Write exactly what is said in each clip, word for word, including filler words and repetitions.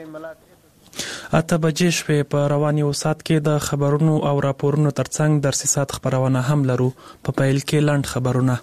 اته بجې شوې. په روان یو ساعت کې د خبرونو او راپورونو ترڅنګ درسي ساعت خبرونه هم لرو. په پیل کې لنډ خبرونه.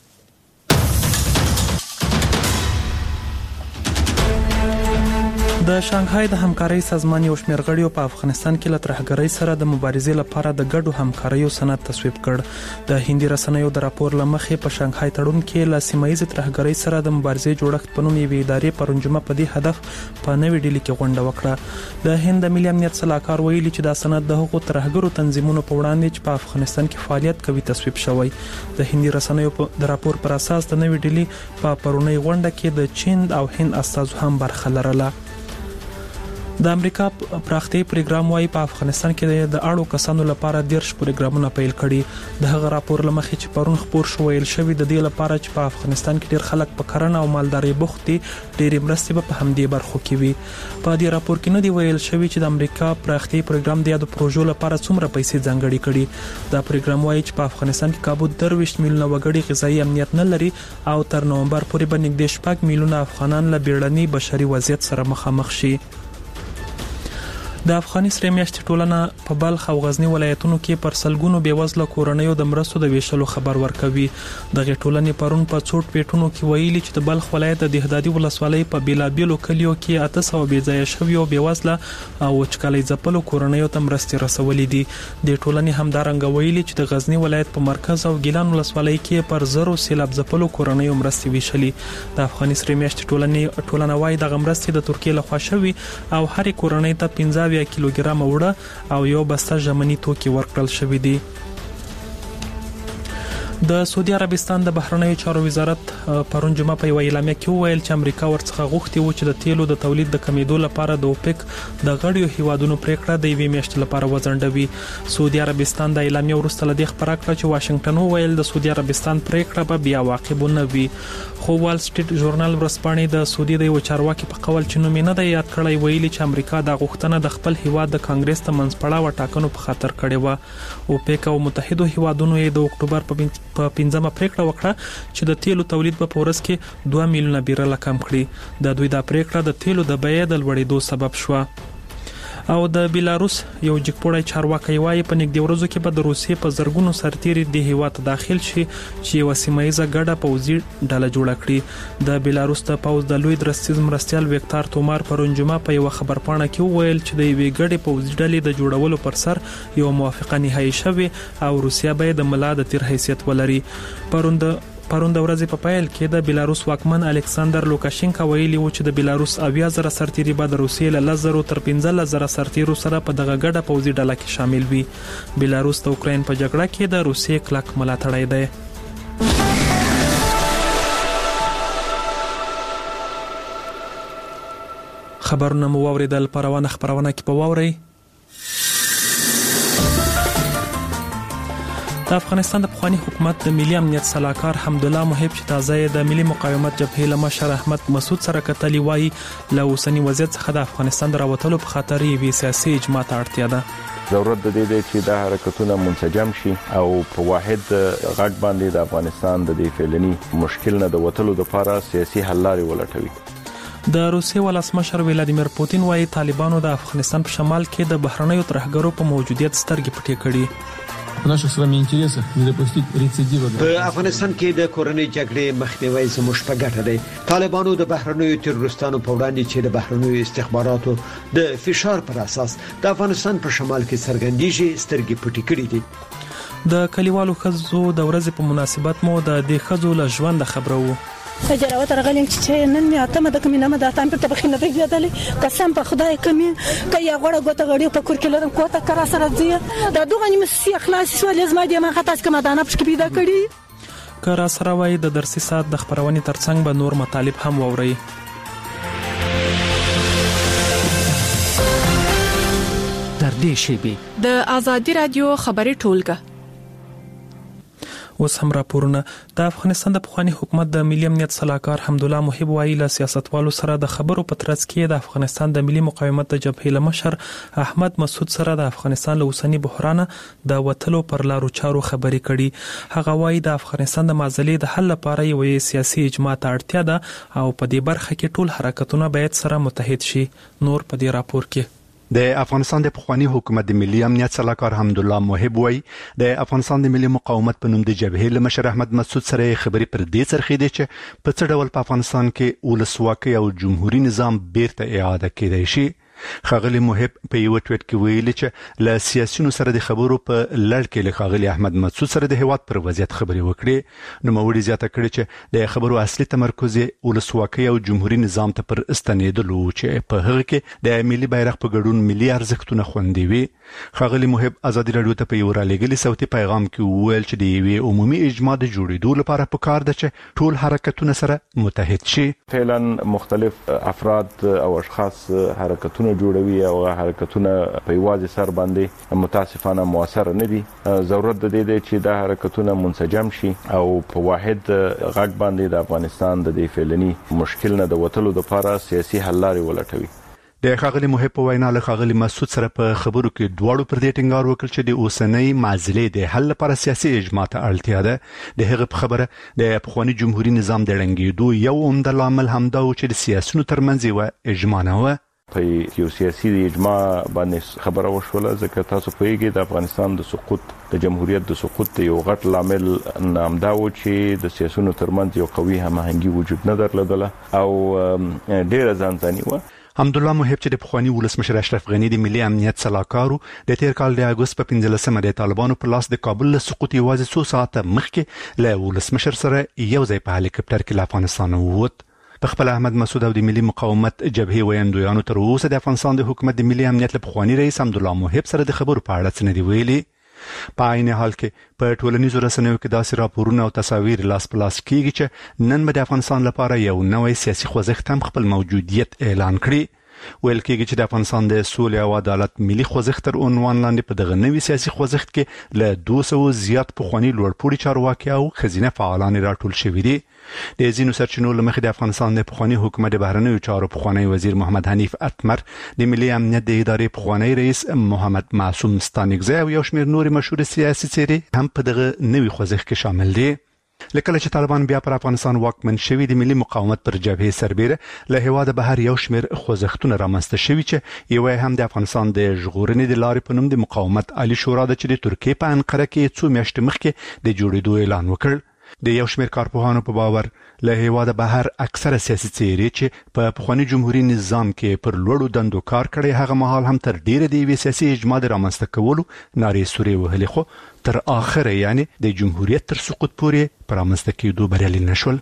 د شانګهای د همکارۍ سازمان یو شمېر غړیو په افغانستان کې له ترهګرۍ سره د مبارزې لپاره د ګډو همکاریو سند تصویب کړ. د هندي رسنیو د راپور له مخې په شانګهای تړون کې له سیمه ییزې ترهګرۍ سره د مبارزې جوړښت په نوم یوې ادارې پرون جمعه په دې هدف په نوې ډیلي کې غونډه وکړه. د هند ملي امنیت سلاکار ویلي چې دا سند د هغو ترهګرو تنظیمونو په وړاندې چې په افغانستان کې فعالیت کوي تصویب شوی. د هندي رسنیو د راپور پر اساس د نوې ډیلي په پرونی غونډه کې د چین او هند استازو هم برخه لرله. د امریکا پراختیایي پروګرام وايي په افغانستان کې د اړو کسانو لپاره دیرش پروګرامونه پیل کړي. د هغه راپور له مخې چې پرون خپور شو ویل شوی د دې لپاره چې په افغانستان کې ډیر خلک په کرنه او مالدارۍ بوخت دي، ډېرې مرستې به په همدې برخو کې وي. په دې راپور کې نه دی ویل شوی چې د امریکا پراختیایي پروګرام د یادو پروژو لپاره څومره پیسې ځانګړې کړي. دا پروګرام وايي چې په افغانستان کې کابو درویشت میلیونه وګړي غذایي امنیت نه لري او تر نومبر پورې به نږدې شپږ میلیونه افغانان له بیړني بشري وضعیت سره مخامخ شي. د افغاني سرې میاشتې ټولنه په بلخ او غزنی ولایتونو کې پر سلګونو بېوزله کورنیو د مرستو د ویشلو خبر ورکوي. دغه ټولنې پرون په څوټ پیټونو کې ویلي چې د بلخ ولایت د دهدادي ولسوالۍ په بیلابیلو کلیو کې اته سوه بېځایه شوي او بېوزله او وچکالۍ ځپلو کورنیو ته مرستې رسولې دي. د ټولنې همدارنګه ویلي چې د غزنی ولایت په مرکز او ګیلان ولسوالۍ کې پر زرو سیلاب ځپلو کورنیو مرستې ویشلي. د افغاني سرې میاشتې ټولنې ټولنه وايي دغه مرستې د ترکیې لخوا شوي او هرې کورنۍ ته پنځه کیلوګرام وړه او یو بسته ژمني توکي ورکړل شوي دي. د سعودي عربستان د بهرنیو چارو وزارت پرون جمعه په یو اعلامیه کې وویل چې امریکا ورڅخه غوښتي و چې د تیلو د تولید د کمیدو لپاره د اوپک د غړیو هیوادونو پریکړه د یوې میاشتې لپاره وځنډوي. سعودي عربستان د اعلامیه وروسته له دې خبره کړه چې واشنگټن وویل د سعودي عربستان پریکړه به بیا واقع نه وي. خو وال سټریټ ژورنال ورځپاڼې د سعودي د یو چارواکي په قول چې نوم نه دی یاد کړی ویلي چې امریکا د غوښتنه د خپل هیواد د کانګرس ته منځپړاوه ټاکنو په خاطر کړې و. اوپک او متحدو هیوادونو یې د اکتوبر په پنځمه پریکړه وکړه چې د تیلو تولید په ورځ کې دوه میلیونه بیرله کم کړي. د دوی دا پریکړه د تیلو د بیې د لوړېدو سبب شوه. او د بیلاروس یو جګپوړی چارواکي وايي په نږدې ورځو کې به د روسیې په زرګونو سرتیري د هیواد ته داخل شي چې یو سیمایي ګډه پوځي ډله جوړه کړي. د بیلاروس د پوځ د لوی درستیز مرستیال ویکتار تومار پرون جمعه په یو خبرپاڼه کې وویل چې د یوې ګډې پوځي ډلې د جوړولو پر سر یو موافقه نهایی شوې او روسیه به د ملا د تیر حیثیت ولري. پرون د پرون د ورځې په پیل کې د بیلاروس واکمن الکساندر لوکاشینکا ویلي و چې د بیلاروس اویا زره سرتیري به د روسیې له لس زرو تر پنځلس زره سرتیرو سره په دغه ګډه پوځي ډله کې شامل وي. بیلاروس د اوکراین په جګړه کې د روسیې کلک ملاتړی دی. خبرونه مو واوریدل. په روانه خبرونه کې په واورئ. د افغانستان د پخوانی حکومت د ملي امنیت سلاکار حمدالله محب چې تازه د ملي مقاومت جبهې له مشر احمد مسعود سره کتلي وایي له اوسني وضعیت څخه د افغانستان د راوتلو په خاطر یوې سیاسي اجماع ته اړتیا ده. ضرورت د دې دی چې دا حرکتونه منسجم شي او په واحد غټ باندې د افغانستان د دې فعلني مشکل نه د وتلو لپاره سیاسي حل لارې ولټوي. د روسیې ولسمشر ولادیمیر پوتین وايي طالبانو د افغانستان په شمال کې د بهرنیو ترهګرو په موجودیت سترګې پټې کړي. په našich s vami interesах ne dopustiti recidiva. په افغانستان کې د کورنۍ جګړې مخنیوي زموږ په ګټه دی. طالبانو د بهرنیو تروریستانو په وړاندې چې د بهرنیو استخباراتو د فشار پر اساس د افغانستان په شمال کې څرګندېږي سترګې پټې کړې دي. د کلیوالو ښځو د ورځې په مناسبت مو د دې ښځو له ژوند خبرو وو. تجربه ترغلم چې نن مې اتمه د کمینه مده تام په بخینه پیږدلې قسم په خدای کمی کیا غړه غوته غړي په کور کې لرم کوته کرا سره دی دا دوه نیمه سی اخلاص سوال زما دې ما خطاس کما دانه پښ پیدا کړی. کرا سره وای د درسي ساعت د خبرونې ترڅنګ به نور مطالب هم ووري. در دې شی به د ازادي رادیو خبري ټولګه اوس هم راپورونه. د افغانستان د پخوانی حکومت د ملي امنیت صلاحکار حمدالله محب وایي له سیاستوالو سره د خبرو په ترڅ کې د افغانستان د ملي مقاومت د جبهې له مشر احمد مسعود سره د افغانستان له اوسني بحران د وتلو پر لارو چارو خبرې کړي. هغه وایي د افغانستان د معضلې د حل لپاره یو سیاسي اجماع ته اړتیا ده او په دې برخه کې ټول حرکتونه باید سره متحد شي. نور په دې راپور کې د افغانستان د پخوانی حکومت د ملي امنیت صلاحکار حمدالله محب وایي د افغانستان د ملي مقاومت په نوم د جبهې له مشر احمد مسعود سره خبرې پر دې څرخېدې چې په څه ډول په افغانستان کې ولسواکي او جمهوریت نظام بیرته اعاده کېدای شي. خاغلی محب په یو ټویټ کې ویلي چې له سیاسيونو سره د خبرو په لړ کې له خاغلی احمد مسعود سره د هیواد پر وضعیت خبرې وکړي. نو موري زیاته کړي چې د خبرو اصلي تمرکز ولسواکي او جمهوریت نظام ته پر استنیدلو چې په هغه کې د ملي بیرغ په ګډون ملي ارزښتونه خوندي وي. خاغلی محب ازادي رادیو ته په یو رالېګلي صوتي پیغام کې وویل چې د یوې عمومي اجماع د جوړېدو لپاره پکار ده چې ټول حرکتونه سره متحد شي. فعلا مختلف افراد او اشخاص حرکتونه جوړوي او حرکتونه په یوازې سر باندې متاسفانه موثر نه دي. ضرورت د دې دی چې دا حرکتونه منسجم شي او په واحد غږ باندې د افغانستان د دې فعلني مشکل نه د وتلو لپاره سیاسي حل لارې ولټوي. د خاغلی محب په وینا له خاغلی مسعود سره په خبرو کې دواړو پر دې ټینګار وکړ چې د اوسنۍ معضلې د حل لپاره سیاسي اجماع ته اړتیا ده. د هغه په خبره د پخوانی جمهوریت نظام د ړنګېدو یو عمده لامل همدا و چې د سیاسيونو ترمنځ یو اجماع نه و. په یو سیاسي اجماع باندې خبره وشوله ځکه تاسو پوهیږئ د افغانستان د سقوط د جمهوریت د سقوط یو غټ لامل نامدا و چې د سیاسيونو ترمنځ یو قوي هماهنګي وجود نه درلوده او ډېر ځانځاني و. حمدالله محب چې د پخوانی ولسمشر اشرف غنی د ملي امنیت صلاحکارو د تیر کال د اگست په پنځلسمه د طالبانو په لاس د کابل له سقوط یوازې څو ساعته مخکې له ولسمشر سره یو ځای په هلیکاپټر کې له افغانستان ووت. په خپل احمد مسعود او د ملي مقاومت جبهې ویاندویانو تر اوسه د افغانستان د حکومت د ملي امنیت له پخوانی رئیس حمدالله محب سره د خبرو په اړه څه نه دی ویلي. په عین حال کې په ټولنیزو رسنیو کې داسې راپورونه او تصاویر لاس په لاس کیږي چې نن به د افغانستان لپاره یو نوی سیاسي خوځښت هم خپل موجودیت اعلان کړي. ویل کېږي چې د افغانستان د سولې او عدالت ملي خوځښت تر عنوان لاندې په دغه نوي سیاسي خوځښت کې له دوه سوه زیات پخواني لوړپوړي چارواکي او ښځینه فعالان راټول شوي دي. د ځینو سرچینو له مخې د افغانستان د پخواني حکومت د بهرنیو چارو پخوانی وزیر محمد حنیف اتمر، د ملي امنیت د ادارې پخوانی رئیس محمد معصوم ستانکزی او یو شمېر نور مشهور سیاسي څېرې هم په دغه نوي خوځښت کې شامل دي. لکه چې طالبان بیا پر افغانستان واکمن شوي د ملي مقاومت پر جبهې سربېره له هیواده بهر یو شمېر خوځښتونه رامنځته شوي چې یو هم د افغانستان د ژغورنې د لارې په نوم د مقاومت عالي شورا ده چې د ترکیې په انقره کې څو میاشتې مخکې د جوړېدو اعلان وکړ. د یو شمېر کارپوهانو په باور له هیواده بهر اکثره سیاسي څېرې چې په پخواني جمهوریت نظام کې پر لوړو دندو کار کړی هغه مهال هم تر ډیره د یوې سیاسي اجماع د رامنځته کولو نارې سورې وهلې، خو تر اخره یعنی د جمهوریت تر سقوط پورې پر رامنځته کېدو بریالي نشول.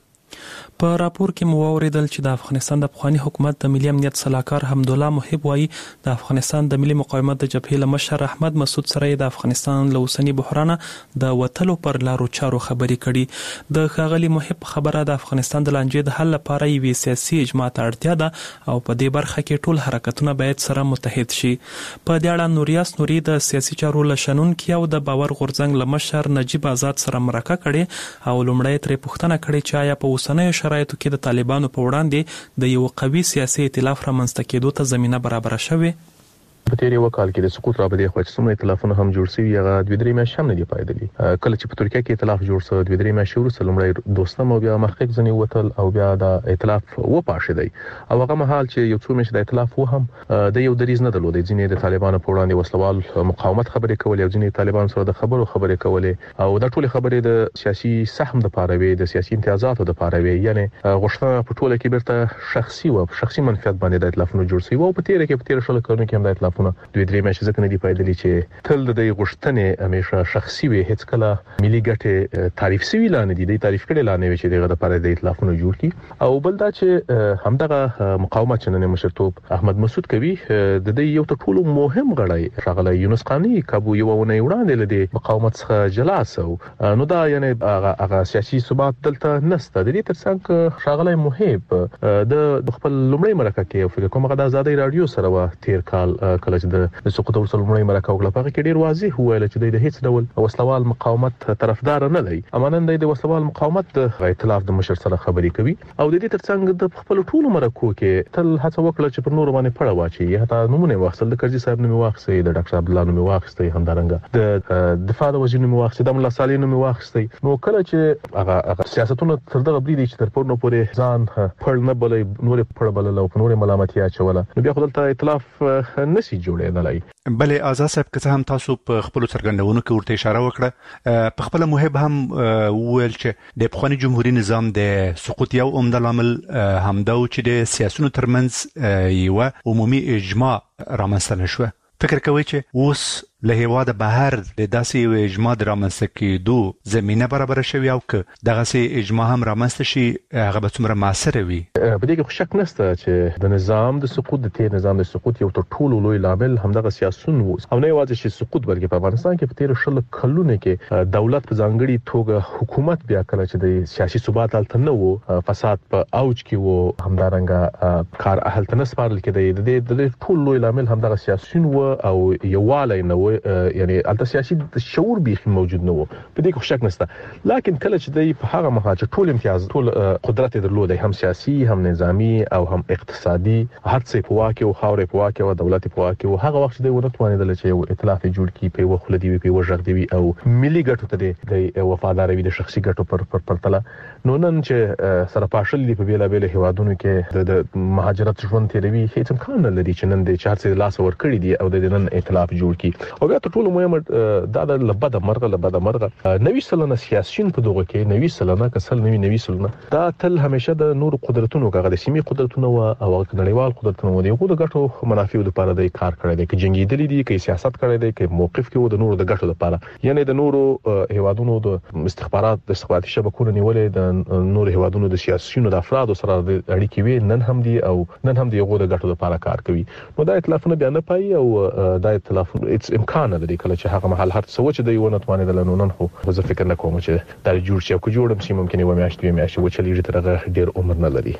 په راپور کې مو واوریدل چې د افغانستان د پخوانی حکومت د ملي امنیت صلاحکار حمدالله محب وایي د افغانستان د ملي مقاومت د جبهې له مشر احمد مسعود سره د افغانستان له اوسني بحران د وتلو پر لارو چارو خبرې کړي. د ښاغلي محب خبره د افغانستان د لانجې د حل لپاره یوې سیاسي اجماع ته اړتیا ده او په دې برخه کې ټول حرکتونه باید سره متحد شي. په دې اړه نوریاس نوري د سیاسي چارو لشنونکي او د باور غورځنګ له مشر نجیب آزاد سره مرکه کړې او لومړی ترې پوښتنه کړې چې آیا په اوسنیو شرایطو کې د طالبانو په وړاندې د یو قوي سیاسي ائتلاف رامنځته کېدو ته زمينه برابر شوه. په تیر یو کال کې د سقوط رابطې خو چې څومره ائتلافونه هم جوړ شوي هغه دوه درې میاشتې هم نه دی پایدلی. کله چې په ترکیه کې ائتلاف جوړ شو دوه درې میاشتې وروسته لومړی دوستم او بیا محقق ځنی وتل او بیا د ائتلاف و پاشه دی او هغه مهال چې یو څو میاشتې د ائتلاف و هم د یو دریز نه درلود. ځینې د طالبانو په وړاندې وسلوال مقاومت خبرې کولې او ځینې طالبان سره د خبرو خبرې کولې او دا ټول خبرې د سیاسي سهم د پاره وي، د سیاسي امتیازاتو د پاره وي، یعنی غوښتنه په ټوله کې بیرته شخصي و شخصي منفعت باندې د ائتلافونو جوړ شوی او په تیر کې په تیر شل کلونو کې هم د ائتلافونو دوه درې چې ځکه نه دی پایدلی چې تل د دې غوښتنې همیشه شخصي وي، هیڅ کله ملي ګټې تعریف شوی لا نه دي، د تعریف کړي لا نه وي چې دغه لپاره د ائتلافونو جوړ کی. او بل دا چې همدغه مقاومت چې نن مشرتوب احمد مسعود کوي د دې یو ټولو مهم غړی شغله یونس قانی کابو یو ونه وړاندې لدی مقاومت څخه جلا سو نو دا یعنی هغه سیاسي ثبات دلته نسته. د دې ترڅنګ شغله محب د خپل لومړی مرکه کې فکر کوم غدا آزادۍ رادیو سره و تیر کال کله چې د سقوط ورسره لومړی مرکه وکړه په کې ډیر واضح وویل چې د هیڅ ډول وسلوال مقاومت طرفدار نه دی. امانن د وسلوال مقاومت د ائتلاف د مشر سره خبرې کوي او د دې ترڅنګ د خپل ټولو مرکو کې تل هڅه وکړه چې پر نور باندې پړه واچي. حتی نمونه واخصل د کرزي صاحب نوم واخصي، د ډاکټر عبد الله نوم واخصي، همدارنګه د دفاع د وزیر نوم واخصي، د مولا صالح نوم واخصي. نو کله چې هغه سیاستونه تر دغه بری دي چې تر پورنو پورې ځان پړ نه بلې نور پړ بلل او نور ملامتیا چوله، نو بیا خپل ته ائتلاف نشي جوړېدلای. بلې آزاد صاحب که هم تاسو په خپل څرګندونو کې ورته اشاره وکړه، په خپل محب هم وویل چې د پخوانی جمهوریت نظام د سقوط یو عمده لامل همدا و چې د سیاسيونو ترمنځ یو عمومي اجماع رامنځته نشوه. فکر کوي چې اوس له هیواده بهر د داسې یو اجماع د رامنځته کېدو زمینه برابره شوې او که دغسې اجماع هم رامنځته شي هغه به څومره مؤثره وي؟ په دې کې شک نشته چې د نظام د سقوط د تیر نظام د سقوط یو تر ټولو لوی لامل همدغه سیاسيون وو او نه یوازې چې سقوط بلکې په افغانستان کې په تیر شل کلونو کې دولت په ځانګړي توګه حکومت بیا کړ چې د سیاسي ثبات هلته نه وو، فساد په اوج کې وو، همدارنګه کار هلته نه سپارل کېده. د دې ټول لوی لامل همدغه سیاسيون وو او یووالی نه وو، یعنی البته سیاسي شعور به موجود نه وو. په دې کې شک نشته. لکه کله چې د په هغه مهال چې ټول امتیاز ټول قدرت درلود، هم سیاسي هم نظامی او هم اقتصادي، هر څه په واکه او خاورې په واکه او دولت په واکه او هغه وخت د ونه توانیدل چې یو ائتلاف جوړ کړي په وخت لدی په وژغ دی او ملي ګټو ته د وفادار وي د شخصي ګټو پر پر پرتله. نو نن چې سره پاشل دی په بیلا بیل هوادونو کې د مهاجرت ژوند تیروي، هیڅ امکان نه لري چې نن د چار څه لاس ور کړی دی او د نن ائتلاف جوړ کړي. او بیا ټول مهمه دا د لبد مرغه لبد مرغه نوي سلنه سیاسيون په دغه کې نوي سلنه کسل نوي نوي سلنه دا تل همیشه د نور قدرتونو کغه د سیمې قدرتونو او نړیوال قدرتونو دی خو د ګټو منافع لپاره د کار کړی دی، کې جنگي دلی دي، کې سیاست کړی دی، کې موقف کې و د نور د ګټو لپاره، یعنی د نورو هیوادونو د استخبارات د استخباراتي شبکو نیولې د نور هیوادونو د سیاسيونو د افرادو سره د اړیکې وي نن هم دي او نن هم دی یو د ګټو لپاره کار کوي. نو دا ائتلافونه بیا نه پای او دا ائتلاف امکان لري کله چې هغه محل هر څه چې دی ونه توانیدل. نو نن خو زه فکر نه کوم چې دا جوړ شي او کو جوړم شي ممکن یو میاشت یو میاشت و چې لري ترغه ډیر عمر نه لري.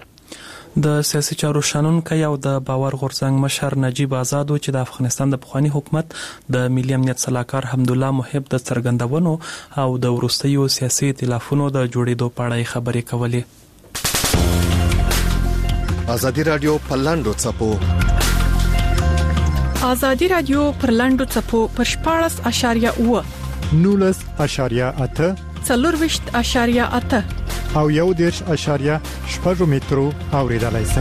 د سیاسي چارو شنونکي او د باور غورځنګ مشر نجیب آزاد چې د افغانستان د پخوانی حکومت د ملي امنیت صلاحکار حمدالله محب د څرګندونو او د وروستیو سیاسي ائتلافونو د جوړېدو په اړه خبرې کولې. ازادي رادیو په لاندو چپو ازادي رادیو پر لاندو چپو پر شپاړس اشاریه اوه نولس اشاریه اته څلورویشت اشاریه اته او یو دیرش اشاریه شپږ مترو اوریدلای شئ.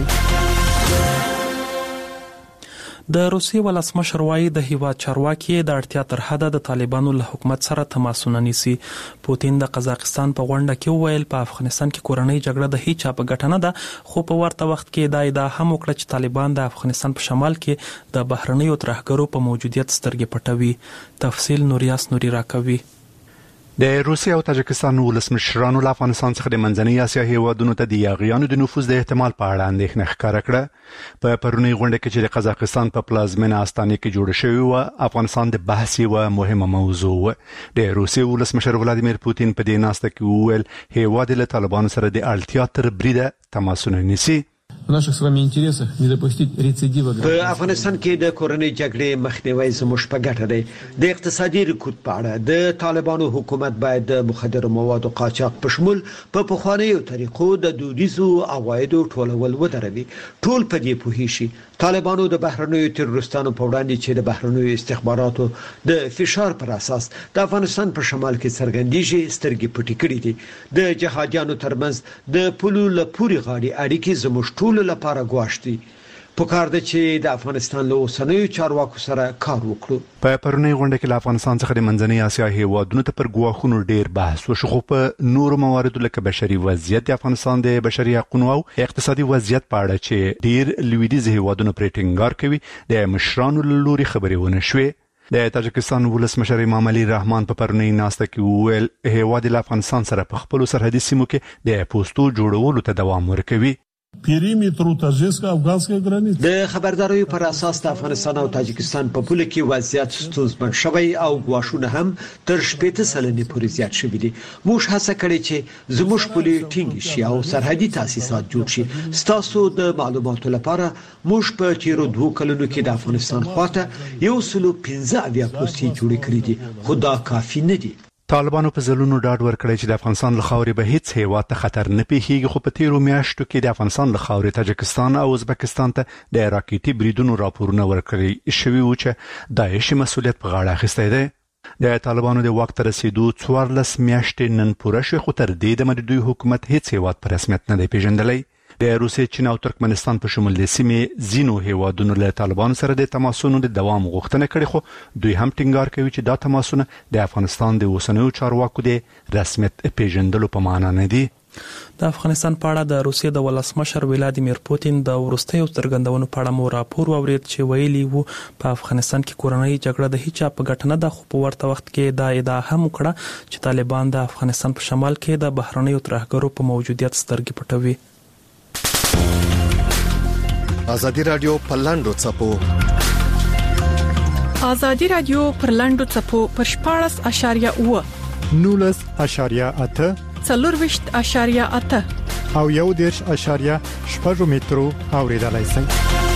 د روسیې ولسمشر وايي د هیواد چارواکي د اړتیا تر حده د طالبانو له حکومت سره تماسونه نیسي. پوتین د قزاقستان په غونډه کې وویل په افغانستان کې کورنۍ جګړه د هیڅ چا په ګټه نه ده، خو په ورته وخت کې دا ادعا هم وکړه چې طالبان د افغانستان په شمال کې د بهرنیو ترهګرو په موجودیت سترګې پټوي. تفصیل نوریاس نوري راکوي. د روسیې او تاجکستان ولسمشرانو له افغانستان څخه د منځنۍ اسیا هیوادونو ته د یاغیانو د نفوذ د احتمال په اړه اندېښنه ښکاره کړه. په پرونی غونډه کې چې د قزاقستان په پلازمینه استانه کې جوړه شوې و، افغانستان د بحث یوه مهمه موضوع و. د روسیې ولسمشر ولادیمیر پوتین په دې ناسته کې وویل هیواد له طالبانو سره د اړتیا تر بریده تماسونه نیسي. В наших с вами интересах не допустить рецидива. په افغانستان کې د کورنۍ جګړې مخنیوي زموږ په ګټه دی. د اقتصادي رکود په اړه د طالبانو حکومت باید د مخدر موادو قاچاق په شمول په پخوانیو طریقو د دودیزو عوایدو ټولول ودروي. ټول په دې پوهی شي طالبانو د بهرنیو تروریستانو په وړاندې چې د بهرنیو استخباراتو د فشار پر اساس د افغانستان په شمال کې څرګندېږي سترګې پټې کړې دي. د جهادیانو ترمنځ د پولو لپوري غاړي اړیکې زموږ ټول لپاره ګواښ دي. پکار ده چې د افغانستان له اوسنیو چارواکو سره کار وکړو. په پرونی غونډه کې له افغانستان څخه د منځنۍ اسیا هیوادونو ته پر ګواښونو ډیر بحث وشو، خو په نورو مواردو لکه بشري وضعیت د افغانستان د بشري حقوقو او اقتصادي وضعیت په اړه چې ډیر لویدیځ هیوادونو پرې ټینګار کوي د مشرانو له لوري خبرې ونه شوې. د تاجکستان ولسمشر امام علي رحمان په پرونی ناسته کې وویل هیواد له افغانستان سره په خپل سرحدي سیمو کې د پوسټو جوړولو ته دوام ورکوي. периметру таджикско-афганской границы. د خبرداري پر اساس د افغانستان او تاجکستان په پوله کې وضعیت ستونزمن شوی او غواښونه هم تر شپږ سلنې پورې زیات شوي دي. موږ هڅه کړې چې زموږ پولې ټینګ شي او سرحدي تاسیسات جوړ شي. ستاسو د معلوماتو لپاره موږ په تیرو دوه کلونو کې د افغانستان خواته یو سلو پنځه اویا پوستې جوړې کړې دي، خو دا کافي نه دي. طالبانو په ځلونو ډاډ ورکړی چې د افغانستان له خاورې به هیڅ هیواد ته خطر نه پیښیږي، خو په تیرو میاشتو کې د افغانستان له خاورې تاجکستان او ازبکستان ته د راکټي بریدونو راپورونه ورکړي شوي وو چې داعش مسؤلیت په غاړه اخیستی دی. د طالبانو د واک ته رسیدو څوارلس میاشتې نن پوره شوې، خو تر دې دمه د دوی حکومت هیڅ هیواد په رسمیت نه دی پیژندلی. د روسیې، چین او ترکمنستان په شمول د سیمې ځینو هیوادونو له طالبانو سره د تماسونو د دوام غوښتنه کړې، خو دوی هم ټینګار کوي چې دا تماسونه د افغانستان د اوسنیو چارواکو د رسمیت پیژندلو په معنا نه دي. د افغانستان په اړه د روسیې د ولسمشر ولادیمیر پوتین د وروستیو څرګندونو په اړه مو راپور واورید چې ویلي وو په افغانستان کې کورنۍ جګړه د هیڅ په ګټه نه ده، خو په ورته وخت کې دا ادعا هم وکړه چې طالبان د افغانستان په شمال کې د بهرنیو ترهګرو په موجودیت سترګې پټوي. ازادي رادیو پر لاندو چپو ازادي رادیو پر لاندو چپو پر شپاړس اشاریه اوه نولس اشاریه اته څلورویشت اشاریه اته او یو دېرش اشاریه شپږ مترو اوریدلای شئ.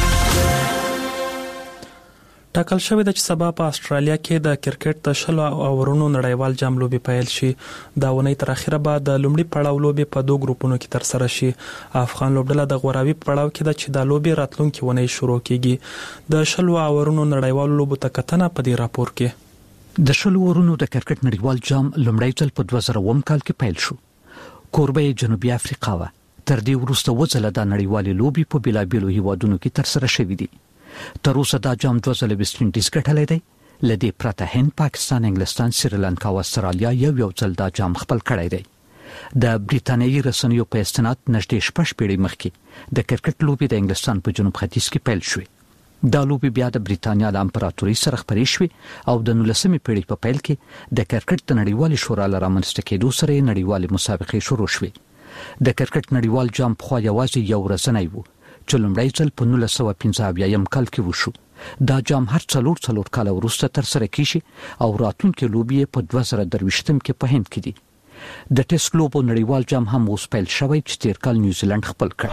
ټاکل شوې ده چې سبا په استرالیا کې د کرکټ د شلو اورونو نړیوال جام لوبي پیل شي. دا ونې تر اخره به د لومړي پړاو لوبي په دوه ګروپونو کې تر سره شي. افغان لوبډله د غوراوي پړاو کې د چې د لوبي راتلونکي ونې شروع کیږي. د شلو اورونو نړیوال لوبو ته کتنه په دې راپور کې. د شلو اورونو د کرکټ نړیوال جام لومړی ځل په دوه زره اووه کال کې پیل شو. کوربه جنوبي افریقا و. تر دې وروسته وځله د نړیوال لوبي په بلابلو هیوادونو کې تر سره شوې دي. تر اوسه دا جام دوه ځله ویسټ انډیز ګټلی دی. له دې پرته هند، پاکستان، انګلستان، سریلانکا او استرالیا یو یو ځل دا جام خپل کړی دی. د بریتانیایي رسنیو په استناد نږدې شپږ پیړۍ مخکې د کرکټ لوبې د انګلستان په جنوب ختیځ کې پیل شوې. دا لوبې بیا د بریتانیا له امپراتورۍ سره خپرې شوې او د نولسمې پیړۍ په پیل کې د کرکټ د نړیوالې شورا له رامنځته کېدو سره یې نړیوالې مسابقې شروع شوې. د کرکټ نړیوال جام پخوا یوازې یو ورځنی و چې لومړی ځل په نولس سوه پنځه اویایم کال کې وشو. دا جام هر څلور څلور کاله وروسته تر سره کیږي او راتلونکي لوبې په دوه زره درویشتم کې په هند کې دي. د ټیسټ لوبو نړیوال جام هم اوس پیل شوی چې تیر کال نیوزیلند خپل کړ.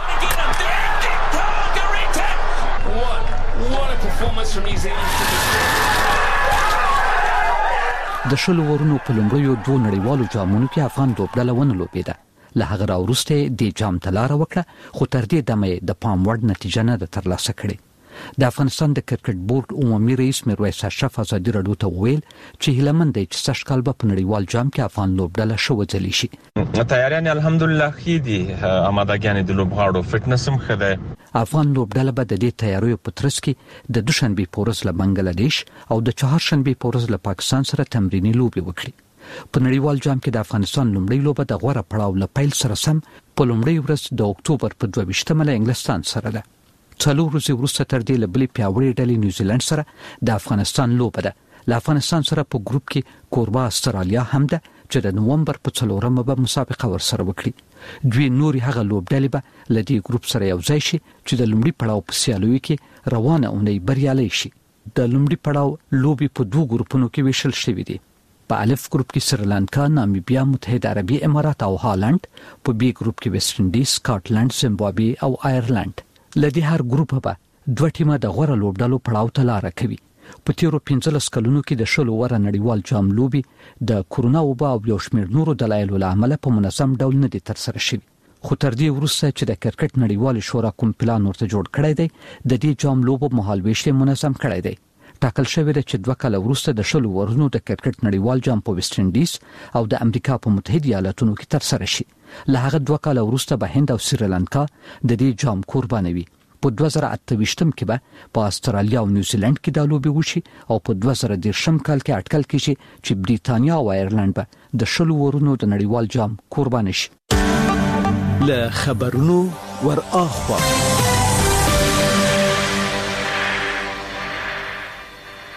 د شلو اورونو په لومړیو دوه نړیوالو جامونو کې افغان لوبډله ونه لوبېده. له هغه راوروسته د جام ته لاره وکړه، خو تر دې دمه د پام وړ نتیجه نه ده ترلاسه کړې. د افغانستان د کرکټ بورډ عمومي رئیس میرویس اشرف ازادي راډیو ته وویل چې هیله مند دی چې سږ کال به په نړیوال جام کې افغان لوبډله ښه وځلې شي. تیاریان الحمدلله ښې دي، آمادګیانې د لوبغاړو فټنس هم ښه دی. افغان لوبډله به د دې تیاریو په ترڅ کې د دوشنبې په ورځ له بنګلادیش او د چهارشنبې په ورځ له پاکستان سره تمریني لوبې وکړي. په نړیوال جام کې د افغانستان لومړی لوبه د غوړه پړاو له پیل سره سم په لومړی ورځ د اکتوبر په دوه ویشتمه له انګلستان سره ده. څلور ورځې وروسته تر دې له بلې پیاوړې ډلې نیوزیلند سره د افغانستان لوبه ده. له افغانستان سره په ګروپ کې کوربه استرالیا هم ده چې د نومبر په څلورمه به مسابقه ورسره وکړي. دوی نورې هغه لوبډلې به له دې ګروپ سره یو ځای شي چې د لومړي پړاو په سیالیو کې روانه اونۍ بریالۍ شي. د لومړي پړاو لوبې په دوه ګروپونو کې ویشل شوې دي. په الف ګروپ کې سریلانکا، نامیبیا، متحده عربي امارات او هالند. په بی ګروپ کې ویسټ انډیز، سکاټلند، زیمبابوې او آیرلند. لدې هر ګروپ به دوه ټیمه د غوړه لوبډلو پړاو ته لاره کوي. په تیرو پنځلس کلونو کې د شلو وره نړیوال جام لوبې د کورونا وبا او یو شمېر نورو دلایلو له امله په منظم ډول نه دي ترسره شوي. خو تر دې وروسته چې د کرکټ نړیوالې شورا کوم پلان ورته جوړ کړی دی، د دې جام لوبو مهالویش منظم کړی دی. ټاکل شوی دی چې دوه کاله وروسته د شلو ورونو د کرکټ نړیوال جام په ویسټ انډیز او د امریکا په متحده ایالاتونو کې ترسره شي. له هغه دوه کاله وروسته به هند او سریلانکا د دې جام قرباني وي. په دوه زره اته ویشتم کې به په استرالیا او نیوزیلند کې د لوبي وشي او په دوه زره دېرشم کال کې اټکل کیږي چې بریتانیا او آیرلند به د شلو ورونو د نړیوال جام قرباني شي. له خبرونو ور اخوا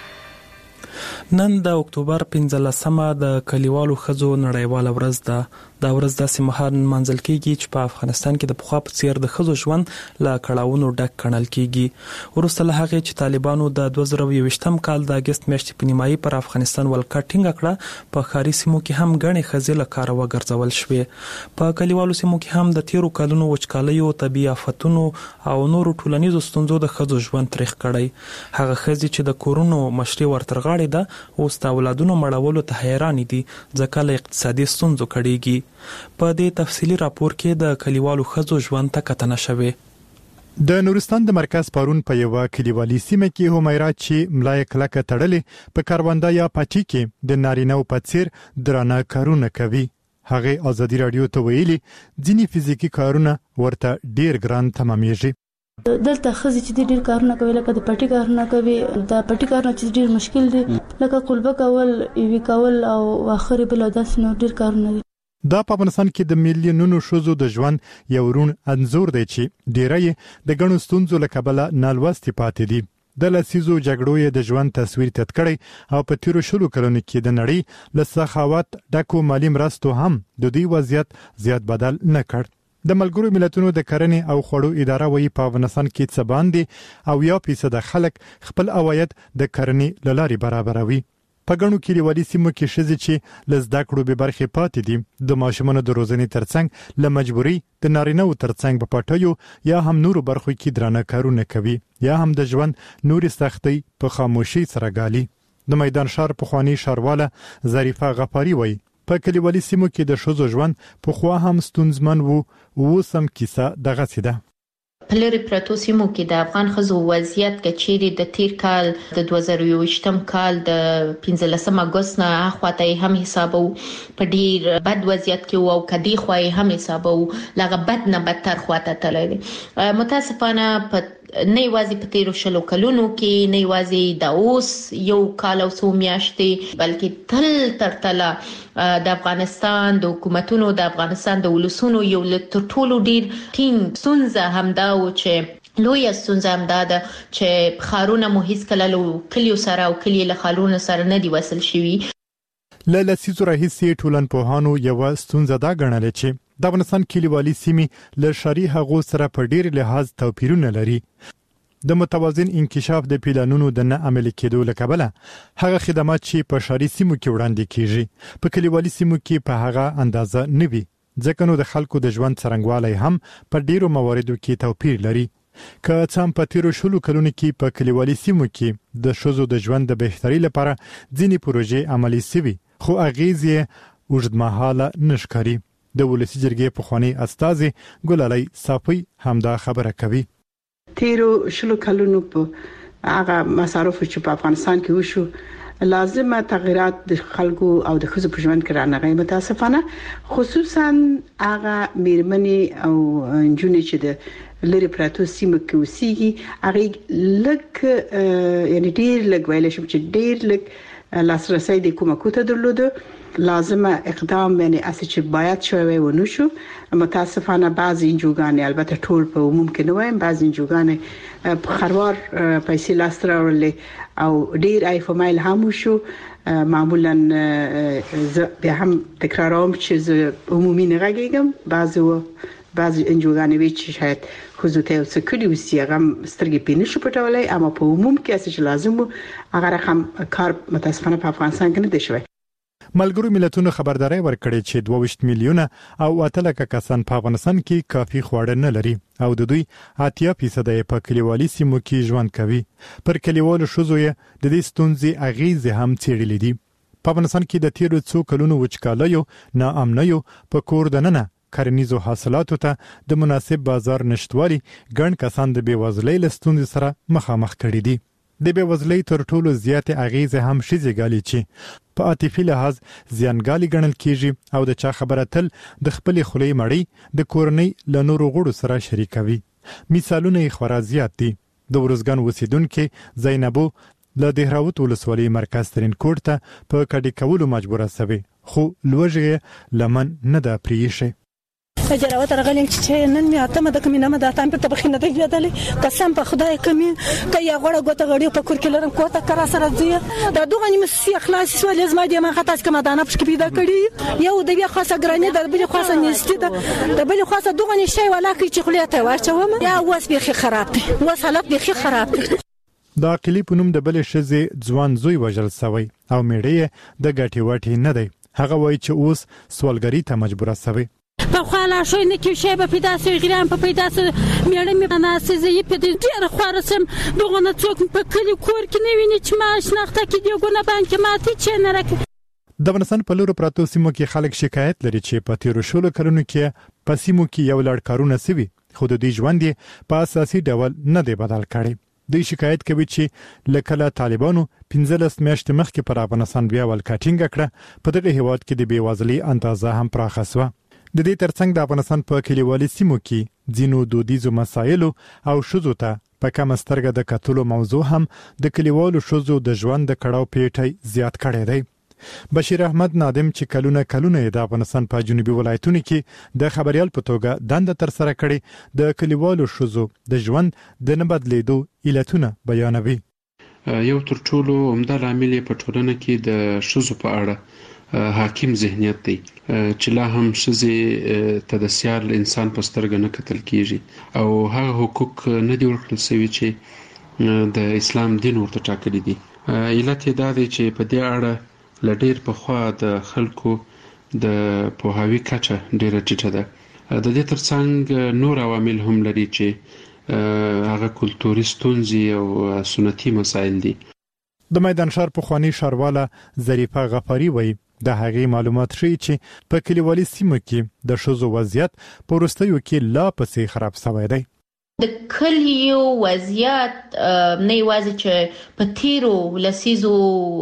نن د اکتوبر پنځلسمه د کلیوالو ښځو نړیواله ورځ ده. دا ورځ داسې مهال منځل کیږي چې په افغانستان کې د پخوا په څیر د ښځو ژوند له کړهونو ډک ګڼل کیږي. وروسته له هغې چې طالبانو د دوه زره یوویشتم کال د اگست میاشتې په نیمایي پر افغانستان ولکه ټینګه کړه، په ښاري سیمو کې هم ګڼې ښځې له کاره وګرځول شوې. په کلیوالو سیمو کې هم د تیرو کلونو وچکالیو، طبیعي آفتونو او نورو ټولنیزو ستونزو د ښځو ژوند تریخ کړی. هغه ښځې چې د کورونو مشري ورترغاړې ده اوس د اولادونو مړولو ته حیرانې دي، ځکه له اقتصادي ستونزو کړېږي. په دې تفصیلي راپور کې د کلیوالو ښځو ژوند ته کتنه شوې. د نورستان د مرکز پارون په یو کلیوالي سیمه کې همیرا چې ملای کلکه تړلې په کارواندا یا پټی کې د نارینه‌و په څیر درانه کارونه کوي. هغه ازادي رادیو ته ویلي ځینې فزیکی کارونه ورته ډیر ګران تمامېږي. دلته خزي چې ډیر کارونه کوي، لکه د پټي کارونه کوي، د پټي کارونه چې ډیر مشکل دي، لکه قلبه کول، ایوي کول او اخر بل داسې نور ډیر کارونه دي. دا په افغانستان کې د میلیونونو ښځو د ژوند یو رون انزور دی چې ډیری د ګڼو ستونزو له کبله نالوستي پاتې دي. د لسیزو جګړو یې د ژوند تصویر تت کړی او په تیرو شلو کلونو کې د نړۍ له سخاوت ډکو مالي مرستو هم د دوی وضعیت زیات بدل نه کړ. د ملګرو ملتونو د کرنې او خوړو اداره وایي په افغانستان کې څه باندې او یا فیصد خلک خپل عواید د کرنې له لارې برابروي. په ګڼو کلیوالي سیمو کې ښځې چې له زده کړو بې برخې پاتې دي د ماشومانو د روزنې ترڅنګ له مجبوري د نارینه‌و ترڅنګ په پټیو یا هم نورو برخو کې درانه کارونه کوي یا هم د ژوند نورې سختۍ په خاموشي سره ګالي. د میدان ښار پخواني ښارواله ظریفه غفاري وایي په کلیوالي سیمو کې د ښځو ژوند پخوا هم ستونزمن وو، اوس هم کیسه دغسې ده. په لرې پرتو سیمو کې د افغان ښځو وضعیت کچېرې د تیر کال د دوه زره یوویشتم کال د پنځلسم اګوست نه اخواته هم حسابو په ډیر بد وضعیت کې وو او کدي خوای هم حسابو لغه بد نه بدتر خواته تللی. متاسفانه په نه یوازې په تیرو شلو کلونو کې، نه یوازې د اوس یو کال او څو میاشتې، بلکې تل تر تله د افغانستان د حکومتونو، د افغانستان د ولسونو یو تر ټولو ډیر ټینګ ستونزه همدا و چې لویه ستونزه همدا ده چې ښارونه مو هیڅکله له کلیو سره او کلی له ښارونو سره نه دي وصل شوي. له لسیزو راهیسې ټولنپوهانو یوه ستونزه دا ګڼلې چې د افغانستان کلیوالي سیمې له ښاري هغو سره په ډیر لحاظ توپیرونه لري. د متوازن انکشاف د پلانونو د نه عملي کېدو له کبله هغه خدمات چې په ښاري سیمو کې وړاندې کیږي په کلیوالي سیمو کې په هغه اندازه نه وي، ځکه نو د خلکو د ژوند څرنګوالی هم په ډیرو مواردو کې توپیر لري. که څه هم په تیرو شلو کلونو کې په کلیوالي سیمو کې د ښځو د ژوند د بهترۍ لپاره ځینې پروژې عملي سوي، خو اغیز یې اوږدمهاله نه ښکاري. د ولسی جرګې پخوانی استازي ګلالۍ صافی همدا خبره کوي. تیرو شلو کلونو په هغه مصارف چې په افغانستان کې وشو لازمه تغیرات د خلکو او د ښځو په ژوند کې رانغی. متاسفانه خصوصا هغه میرمنې او نجونې چې د لری پراتو سیمه کې اوسېږي هغه لږ یعنی ډیر لږ ویل شي چې ډیر لږ لاسرسي د کومه ته درلوده. لازمه اقدام یعنی اسی چې باید شوی و نو شو. متاسفانه بعضی انجوګانې البته ټول په عموم کې نه وایم، بعضی انجوګانې په خروار پیسې لاستر ورلې او ډیر ایفومایل هم شو. معمولا بیا هم تکراروم چې عمومي نه غږیږم، بعضی و بعضی انجوګانې وی چې شاید خو ته اوس کلی وسی هغه سترګې پینې شو پټولای، اما په عموم کې اسی چې لازم هغه رقم کار متاسفانه په افغانستان کې نه دی شوی. ملګرو ملتونو خبرداري ورکړې چې دوه ویشت میلیونه او اته لکه کسان په افغانستان کې کافي خواړه نه لري او د دوی اتیا فیصد په کلیوالي سیمو کې ژوند کوي. پر کلیوالو ښځو یې د دې ستونزې اغیزې هم څېړلې دي. په افغانستان کې د تیرو څو کلونو وچکالیو، ناامنیو، په کور دننه کرنیزو حاصلاتو ته د مناسب بازار نشټوالي ګڼ کسان د بېوزلۍ له ستونزې سره مخامخ کړي دي. د بېوزلۍ تر ټولو زیاتې اغیزې هم ښځې ګالي چې په عاطفي لحاظ زیانګالي ګڼل کیږي او د چا خبره تل د خپلې خولې مړۍ د کورنۍ له نورو غړو سره شریکوي. مثالونه یې خورا زیات دي. د ورزګان اوسیدونکې زینبو له دهراوت ولسوالۍ مرکز ترینکوټ ته په کډې کولو مجبوره شوې، خو لوږه یې لمن نه ده پرېښې. اجازه ترغلم چې نن می اته مده کمینه مده تام په تبخینه دی یادلې قسم په خدای کمی کیا غړه غوته غړي په کور کې لرم کوته کرا سره دی دا دوه نیم سی اخلاص سوال زما دی ما خاطر کما دانه پښ کې پیدا کړی یو د بیا خاصه ګرانه د بل خاصه نشته د بل خاصه دوه نی شی ولا کی چې خلیته ورچوم یا واس به خراب دی واس حالت به خراب دی دا کلی په نوم د بل شزه ځوان زوی وژل سوی او میړې د غټي وټي نه دی هغه وای چې اوس سوالګری ته مجبوره سوی په خاله شوی نه کې شی په پیدا سي غیران په پیدا سي میړې مې ناسې زی په دې ډیر خورسم دغه نه څوک په کلی کور کې نه ویني چې ما شناخته کې دی ګونه باندې ماتي چې نه راک د افغانستان په لورو پراتو سیمو کې خلک شکایت لري چې په تیرو شلو کلونو کې په سیمو کې یو لړ کارونه سوي خو د دې ژوند په اساسي ډول نه دی بدل کړي دوی شکایت کوي چې لکه طالبانو پنځلس میاشتې مخکې پر افغانستان بیا ولکټینګ کړه په دغه هیواد کې د بیوازلي اندازه هم پراخه شوه د دې ترڅنګ د افغانستان په کلیوالي سیمو کې ځینو دودیزو مسایلو او شذو ته په کوم سترګه د کتلو موضوع هم د کلیوالو شذو د ژوند د کړهو پیټي زیات کړی دی بشیر احمد نادم چې کلونه کلونه د افغانستان په جنوبي ولایتونو کې د خبريال په توګه دنده تر سره کړي د کلیوالو شذو د ژوند د نه بدلیدو علتونه بیانوي یو تر ټولو عمده عامل په ټولنه کې د شذو په اړه حاکم ذهنیت دی چې لا هم شذې ته د سیال انسان په سترګه نه کتل کیږي او هغه حقوق نه دی ورکړل شوی چې د اسلام دین ورته ټاکلي دي علت دا دی چې په دې اړه لډیر په خوا د خلکو د پوهاوی کچه ډیره ټیټه ده د دې ترڅنګ نور عوامل هم لري چې هغه کلتوري ستونزې او سنتي مسایل دي د میدان شهر په خواني شارواله ظریفه غفاری وایي د هغې معلومات ښیي چې په کلیوالي سیمو کې د شذو وضعیت په وروستیو کې لا پسې خراب شوی دی د کلیو وضعیت نه یوازې چې په تیرو لسیزو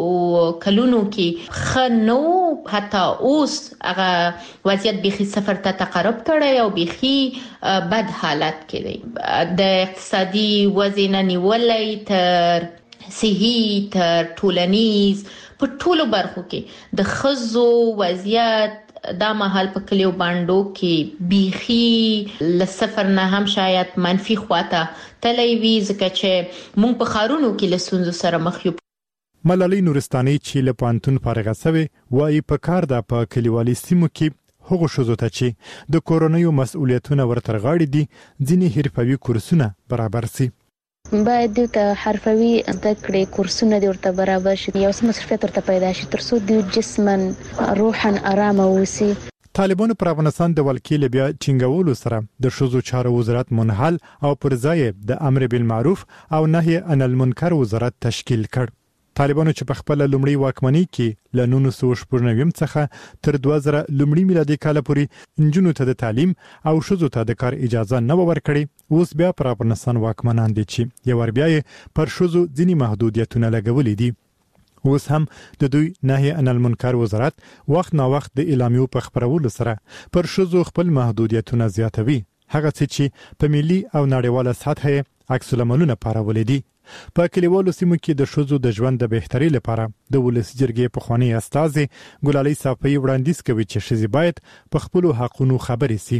کلونو کې خنو حتی اوس هغه وضعیت بيخي صفر ته تقرب کړی او بيخي بد حالت کې دی د اقتصادي وضع نه نیولای تر صحي تر ټولنیز په ټولو برخو کې د خزو وضعیت دا مهال په کلیو باندو کې بيخي لسفر نه هم شاید منفي خواته تلوي ځکه چې مونږ په خارونو کې لسونزو سره مخ یو ملالۍ نورستاني چې له پانتون فارغه شوی وایي په کار د په کلیوالي سیمو کې هغه شوزو ته چې د کورونیو مسؤلیتونه ورترغاړي دي ځینې حرفوي کورسونه برابر سي باید د ته حرفوي زده کړې کورسونه د ورته برابر شي یو څه مصرفیت ورته پیدا شي تر څو د جسمن روحا آرام اوسي طالبانو پر افغانستان د ولکې بیا ټینګولو سره د شذو چارو وزارت منحل او پر ځای د امر بالمعروف او نهي عن المنکر وزارت تشکیل کړ طالبانو چې په خپل لومړی واکمنۍ کې ل نولس سوه شپږ نوي څخه تر دوه زره لومړی میلادي کال پورې انجونو ته د تعلیم او شذو ته د کار اجازه نه ورکړي اوس بیا پر افغانستان واکمنان دي چې یو ور بیا پر شذو ځینی محدودیتونه لګولې دي اوس هم د دوی نهي عن المنکر وزارت وخت نا وخت د اعلامیو په خبرولو سره پر شذو خپل محدودیتونه زیاتوي هغه چې په ملي او نړیواله سطح عکس العملونه پارولې دي په کلیوالو سیمو کې د شذو د ژوند د بهتري لپاره د ولس جرګې په خواني استازي ګلالي صافي وړاندیز کوي چې شذې باید په خپل حقوقو خبرې سي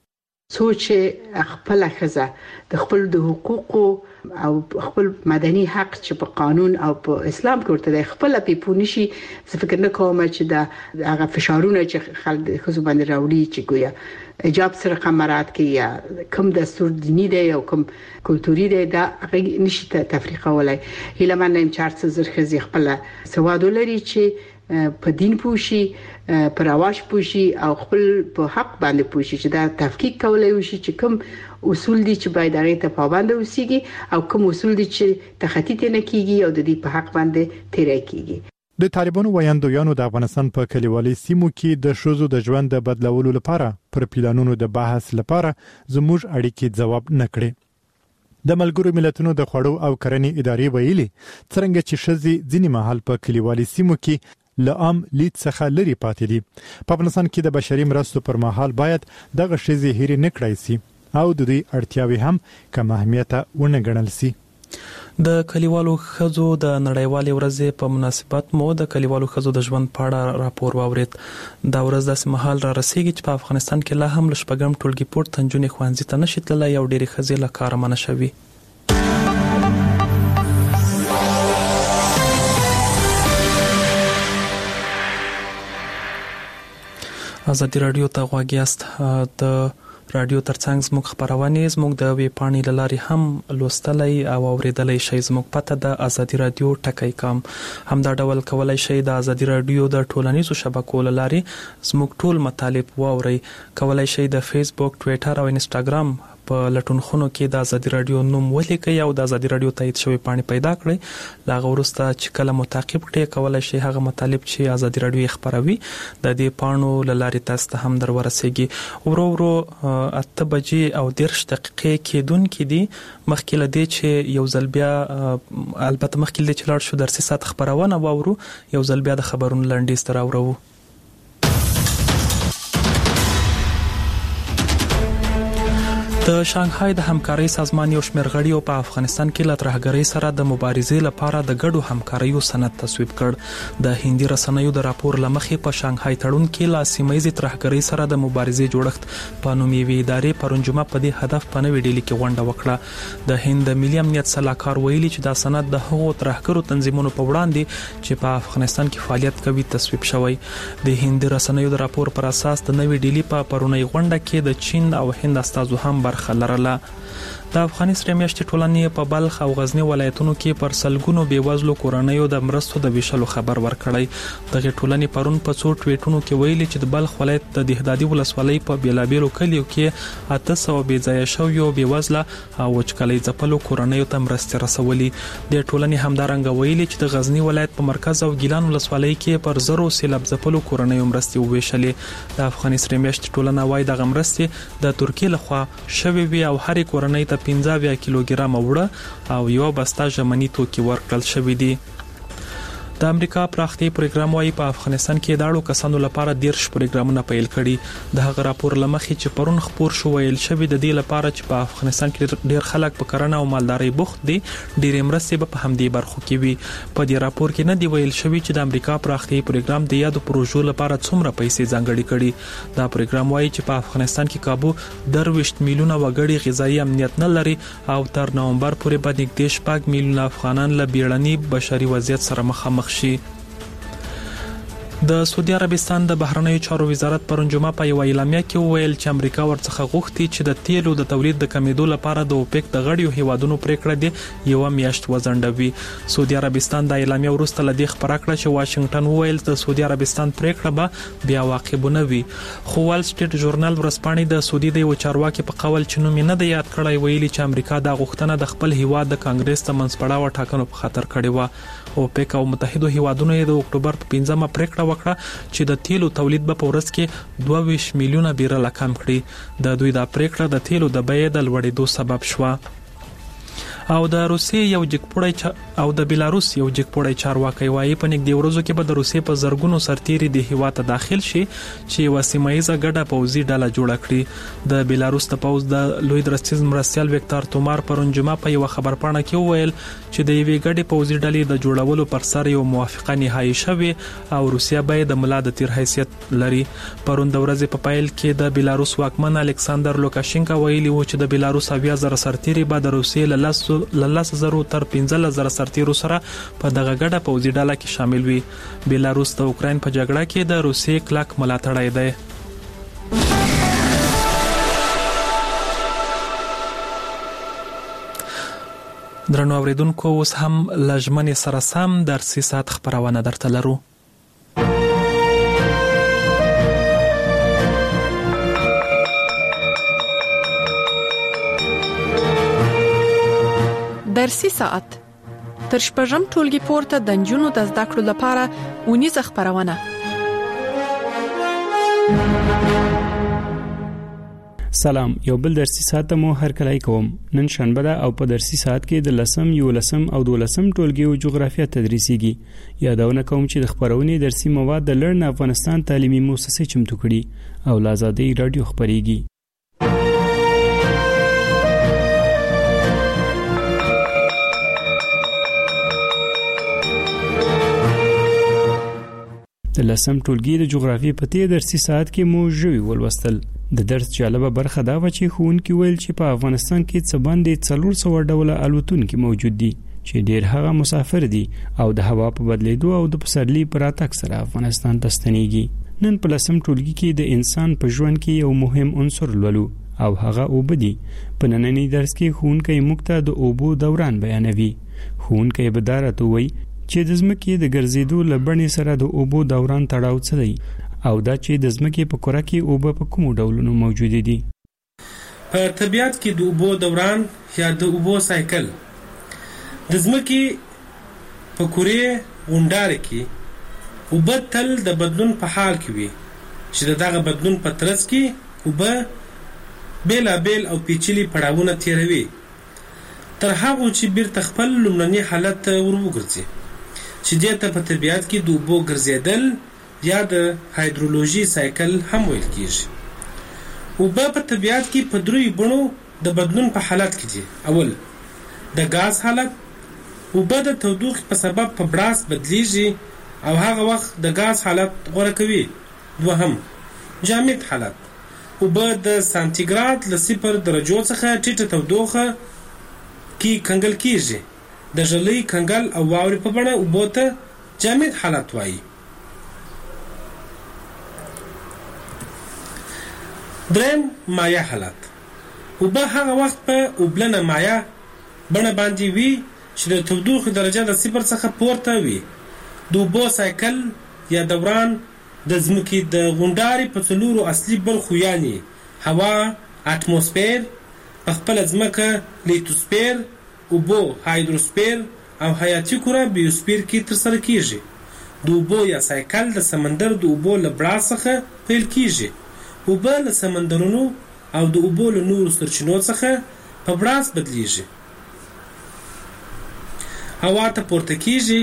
سوچ خپل خزه د خپل د حقوقو او خپل مدني حق چې په قانون او په اسلام کې ورته د خپل پیپونی شي څه فکر نه کوم چې د هغه فشارونه چې خلک خزو باندې راوړي چې ګویا ایجاب سره قمرات کې یا کوم دستور دینی دی او کوم کلتوري دی دا نشي تفریقه ولای هله من نیم چارڅ زر خزي خپل سواد لري چې په دین پوشي پر اواش پوشي او خپل په حق باندې پوشي چې دا تفکیک کولای وشي چې کوم اصول دي چې باید هغه ته پابند اوسيږي او کوم اصول دي چې تخطیت نه کیږي او د دې په حق باندې تیرای کیږي د طالبانو ویاندویانو د افغانستان په کلیوالي سیمو کې د شذو د ژوند د بدلولو لپاره پر پلانونو د بحث لپاره زموږ اړیکې جواب نه کړي د ملګرو ملتونو د خوړو او کرنې ادارې ویلي څنګه چې شذې ځینې محل په کلیوالي سیمو کې لعام لید څخه لري پاتې دي په افغانستان کې د بشري مرستو پر مهال باید دغه شذې هېرې نه کړای شي او د دې اړتیاوې هم کم اهمیت ونه ګڼل شي د کلیوالو ښځو د نړیوالې ورځې په مناسبت مو د کلیوالو ښځو د ژوند په اړه راپور واورید. دا ورځ داسې مهال را رسیږي چې په افغانستان کې لا هم له شپږم ټولګي پورته نجونې ښوونځي ته نشي تللی او ډېرې ښځې له کاره منع شوي. ازادي رادیو ته غوږ یاست. د رادیو ترڅنګ زموږ خبرونه زموږ د ویب پاڼې له لارې هم لوستلای او اوریدلای شئ. زموږ پته د ازادي رادیو ټکی کام هم دا ډول کولای شئ د ازادي رادیو د ټولنیزو شبکو له لارې زموږ ټول مطالب واورئ. کولای شئ د فیسبوک، ټوئیټر او انسټاګرام په لټونخونو کې د ازادي رادیو نوم ولیکئ او د ازادي رادیو تایید شوی پاڼې پیدا کړئ. لاغه ورسته چې کله متعقب کړئ کولای شئ هغه مطالب چې ازادي رادیو خبروي د دې پاڼو له لارې تاسو ته هم در ورسیږي. ورو ورو اته بجې او دېرش دقیقې کېدونکې دي. مخکې له دې چې یو ځل بیا البته مخکې له دې چې لاړ شو درسي ساعت خبرونه واورو یو ځل بیا د خبرونو لنډیز تر اورو. د شانګهای د همکارۍ سازمان یو شمېر غړیو په افغانستان کې له ترهګرۍ سره د مبارزې لپاره د ګډو همکاریو سند تصویب کړ. د هندي رسنیو د راپور لمخې په شانګهای تړون کې لا سیمایي ترهګرۍ سره د مبارزې جوړښت په نوم یوې ادارې پرون جمعه په دې هدف په نوې ډیلي کې غونډه وکړه. د هند ملي امنیت سلاکار ویلي چې دا سند د هغو ترهګرو تنظیمونو په وړاندې چې په افغانستان کې فعالیت کوي تصویب شوی. د هندي رسنیو د راپور پر اساس د نوې ډیلي په پرونی غونډه کې د چین او هند استازو هم برخه لرله. د افغاني سره میاشتې ټولنې په بلخ او غزنی ولایتونو کې پر سلګونو بیوزلو کورنیو د مرستو د ویشلو خبر ورکړی. دغه ټولنې پرون په څو ټویټونو کې ویلي چې د بلخ ولایت د دهدادي ولسوالۍ په بیلابیلو کلیو کې اته سوه بېځایه شویو بیوزله او وچکالۍ ځپلو کورنیو ته مرستې رسولي. د ټولنې همدارنګه ویلي چې د غزنی ولایت په مرکز او ګیلان ولسوالۍ کې پر زرو سیلاب ځپلو کورنیو مرستې وویشلې. د افغاني سره میاشتې ټولنه وايي دغه مرستې د ترکیې لخوا شوې وي او هرې کورنۍ ته پنځه اویا کیلوګرام وړه او یو بسته ژمني توکي ورکړل شوي دي. د امریکا پراختي پروګرام وايي په افغانستان کې د اړو کسانو لپاره ډیر پروګرامونه پیل کړي. د هغه راپور لمخې چې پرون خبر شو ویل شوی د دې لپاره چې په افغانستان کې ډیر خلک په کرنه او مالدارۍ بوخت دي ډیرې مرستې په همدې برخو کې وي. په دې راپور کې نه دی ویل شوی چې د امریکا پراختي پروګرام د یادو پروژو لپاره څومره پیسې ځانګړي کړي. دا پروګرام وايي چې په افغانستان کې کابو درويشت میلیونه وګړي غذایی امنیت نه لري او تر نومبر پورې به نږدې شپږ میلیونه افغانان له بیړني بشري وضعیت سره مخامخ شي. د سعودي عربستان د بهرنیو چارو وزارت پرون جمعه په یو اعلامیه کې ویل چې امریکا ورڅخه غوښتي چې د تیلو د تولید د کمیدو لپاره د اوپک د غړیو هیوادونو پریکړه دی یو میاشت وزندوي. سعودي عربستان د اعلامیه وروسته لدی خبره کړه چې واشنگټن ویل د سعودي عربستان پریکړه به بیا واقعبونه وي. خو وال سټریټ ژورنال ورسپانې د سعودي د یو چارواکي په قول چې نوم نه دی یاد کړی ویلي چې امریکا د غوښتنه د خپل هیواد د کانګرس ته منځپړاو ټاکنو په خاطر کړی و. اوپک او متحده هیوادونو د اکتوبر په پنځمه پریکړه وکړه چې د تیلو تولید به په ورځ کې دوه ویشت میلیونه بیرل کم کړي. د دوی د پریکړه د تیلو د بیې د لوړېدو سبب شوه. او د روسیې یو جګپوړی او د بیلاروس یو جګپوړی چارواکي وايي په نږدې ورځو کې به د روسیې په زرګونو سرتیري د هیواد ته داخل شي چې یو سیمایزه ګډه پوځي ډله جوړه کړي. د بیلاروس د پوز د لوی درستیز مرستيال وکټر تومار پرون جمعه په یو خبر پاڼه کې وویل چې د یوې ګډې پوځي ډلې د جوړولو پر سر یو موافقه نهایی شوه او روسیا به د ملا د تیر حیثیت لري. پرون د ورځې په پایل کې د بیلاروس واکمن الکساندر لوکاشینکا ویلي و چې د بیلاروس اویا زره سرتیري به د روسیې له لاس لس زرو تر پنځه زره سرتیرو سره په دغه ګډه پوځي ډله کې شامل وي. بیلاروس د اوکراین په جګړه کې د روسیې کلک ملاتړی دی. درنو اوریدونکو اوس هم لجمن سره سم درسي ساعت خبرونه درته لرو. درسي ساعت تر شپږم ټولګي پورته د نجونو د زده کړو لپاره ونیزه خبرونه. سلام، یو بل درسي ساعت مو هر کله کوم. نن شنبه ده او په درسي ساعت کې د لسم، یولسم او دولسم ټولګي او جغرافیه تدریسيږي. یادونه کوم چې د خبرونې درسي مواد د لرن افغانستان تعلیمي مؤسسې چمتو کړي او لازادي رادیو خبريږي. د لسم ټولګي د جغرافیې په تیر درسي ساعت کې مو ژوي ولوستل. د درس جالبه برخه دا و چې ښوونکي ویل چې په افغانستان کې څه باندې څلور سوه ډوله الوتونکي موجود دي چې ډیر هغه مسافر دي او د هوا په بدلیدو او د پسرلي پر راتګ سره افغانستان ته ستنېږي. نن په لسم ټولګي کې د انسان په ژوند کې یو مهم عنصر لولو او هغه اوبه دي. په نننی درس کې ښوونکی موږ ته د اوبو دوران بیانوي. ښوونکی به دا راته وایي چې د ځمکې د ګرځېدو له بڼې سره د اوبو دوران تړاو څه دی او دا چې د ځمکې په کره کې اوبه په کومو ډولونو موجودې دي. په طبیعت کې د اوبو دوران یا د اوبو سایکل د ځمکې په کره غونډاره کې اوبه تل د بدلون په حال کې وي چې دغه بدلون په ترڅ کې اوبه بیلابیل او پیچلي پړاوونه تیروي تر هغه چې بیرته خپل لومړني حالت ته وروګرځي چې دې ته په طبیعت کې د اوبو ګرځېدل یا د هایدرولوژي سایکل هم ویل کیږي. اوبه په طبیعت کې په دریو بڼو د بدلون په حالت کې دي. اول د غاز حالت، اوبه د تودوخې په سبب په براس بدلیږي او هغه وخت د غاز حالت غوره کوي. دوهم جامد حالت، اوبه د سانتیګراد له صفر درجو څخه ټیټه تودوخه کې کنګل کیږي. د ژلۍ کنګل او واورې په بڼه اوبو ته جامد حالت وایي. دریم مایع حالت، اوبه هغه وخت په اوبلنه مایع بڼه باندې وي چې د تودوخې درجه د صفر څخه پورته وي. د اوبو سایکل یا دوران د ځمکې د غونډارې په څلورو اصلي برخو یعنې هوا، اتموسفیر، په خپله ځمکه لیتوسفیر، اوبو هایدروسفیر او حیاتي کره بیوسفیر کې ترسره کیږي. د اوبو یا سایکل د سمندر د اوبو له براس څخه پیل کیږي. اوبه له سمندرونو او د اوبو له نورو سرچینو څخه په براس بدلیږي. هوا ته پورته کیږي،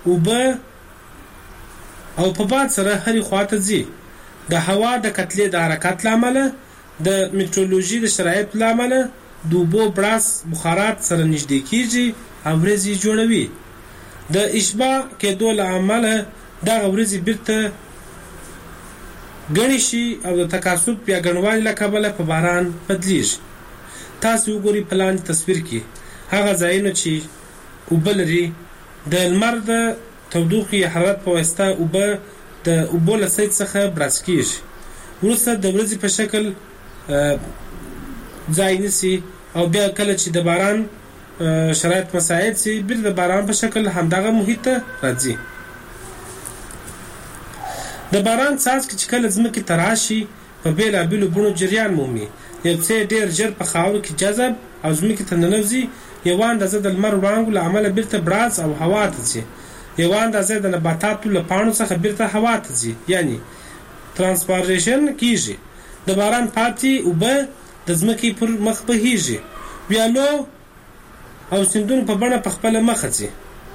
اوبه او په باد سره هرې خواته ځي. د هوا د کتلې د حرکت له امله، د میټرولوژي د شرایطو له امله د اوبو براس بخارات سره نږدې کیږي او ورېځې جوړوي. د اشباع کېدو له امله دغه ورېځې بیرته ګڼې شي او د تکاثف یا ګڼوالي له کبله په باران بدلیږي. تاسو وګورئ په لاندې تصویر کې هغه ځایونه چې اوبه لري. د لمر د تودوخې یا حرارت په واسطه اوبه د اوبو له سید څخه براس کیږي. وروسته د ورځې په شکل ځای نیسي او بیا کله چې د باران شرایط مساعد سي بیرته د باران په شکل همدغه محیط ته راځي. د باران څاڅکي چې کله ځمکې ته راشي په بېلابېلو بڼو جریان مومي. یو څه ډېر ژر په خاورو کې جذب او ځمکې ته ننوځي. یوه اندازه د لمر وړانګو له امله بیرته براز او هوا ته ځي. یوه اندازه د نباتاتو له پاڼو څخه بیرته هوا ته ځي، یعنی ترانسپارېشن کیږي. د باران پاتې اوبه د ځمکې پر مخ بهیږي، ویالو او سیندونو په بڼه په خپله مخه ځي.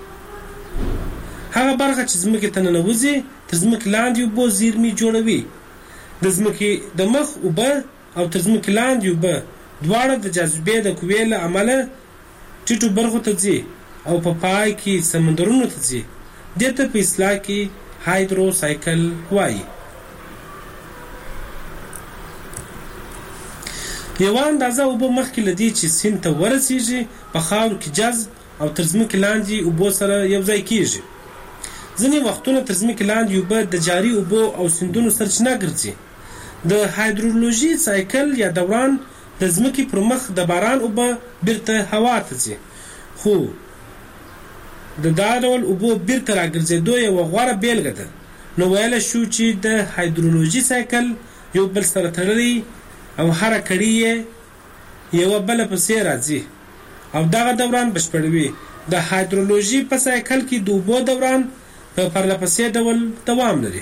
هغه برخه چې ځمکې ته ننوځي تر ځمکې لاندې اوبو زیرمې جوړوي. د ځمکې د مخ اوبه او تر ځمکې لاندې اوبه دواړه د جاذبې د قوې له امله ټیټو برخو ته ځي او په پا پای کې سمندرونو ته ځي. دې ته په اصطلاح کې هایدرو سایکل وایي. یوه اندازه اوبه مخکې له دې چې سیند ته ورسیږي په خاورو کې جذب او تر ځمکې لاندې اوبو سره یو ځای کیږي. ځینې وختونه تر ځمکې لاندې اوبه د جاري اوبو او سیندونو سرچینه ګرځي. د هایدرولوژي سایکل یا دوران د ځمکې پر مخ د باران اوبه بیرته هوا ته ځي، خو د دا ډول اوبو بیرته راګرځېدو یوه غوره بیلګه ده. نو ویلی شو چې د هایدرولوژي سایکل یو بل سره تړلی او هره کړي یې یوه بله پسې راځي او دغه دوران بشپړوي. د هایدرولوژي په سایکل کې د اوبو دوران په پرله پسې ډول دوام لري.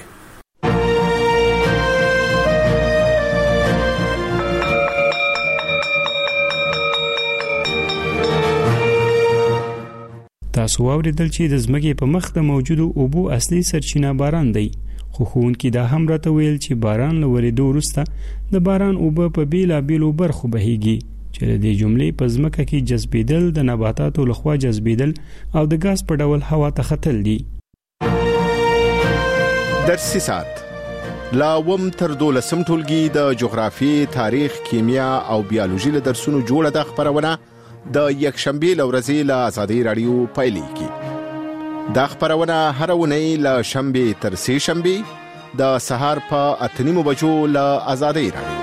تاسو واوریدل چې د ځمکې په مخ د موجودو اوبو اصلي سرچینه باران دی، خو ښوونکي دا هم راته ویل چې باران له ورېدو وروسته د باران اوبه په بېلابېلو برخو بهیږي چې د دې جملې په ځمکه کې جذبېدل، د نباتاتو لخوا جذبېدل او د ګاز په ډول هوا ته ختل دي. درسي سات لا وم تر دولسم ټولګي د جغرافي، تاریخ، کیمیا او بیولوژي له درسونو جوړه د خبرونه د یک شنبه لورځي له آزادۍ رادیو پایلیږي. د خبرونه هر ونی له شنبه تر سه شنبه د سهار په اتنیمو بجو له آزادۍ رادیو.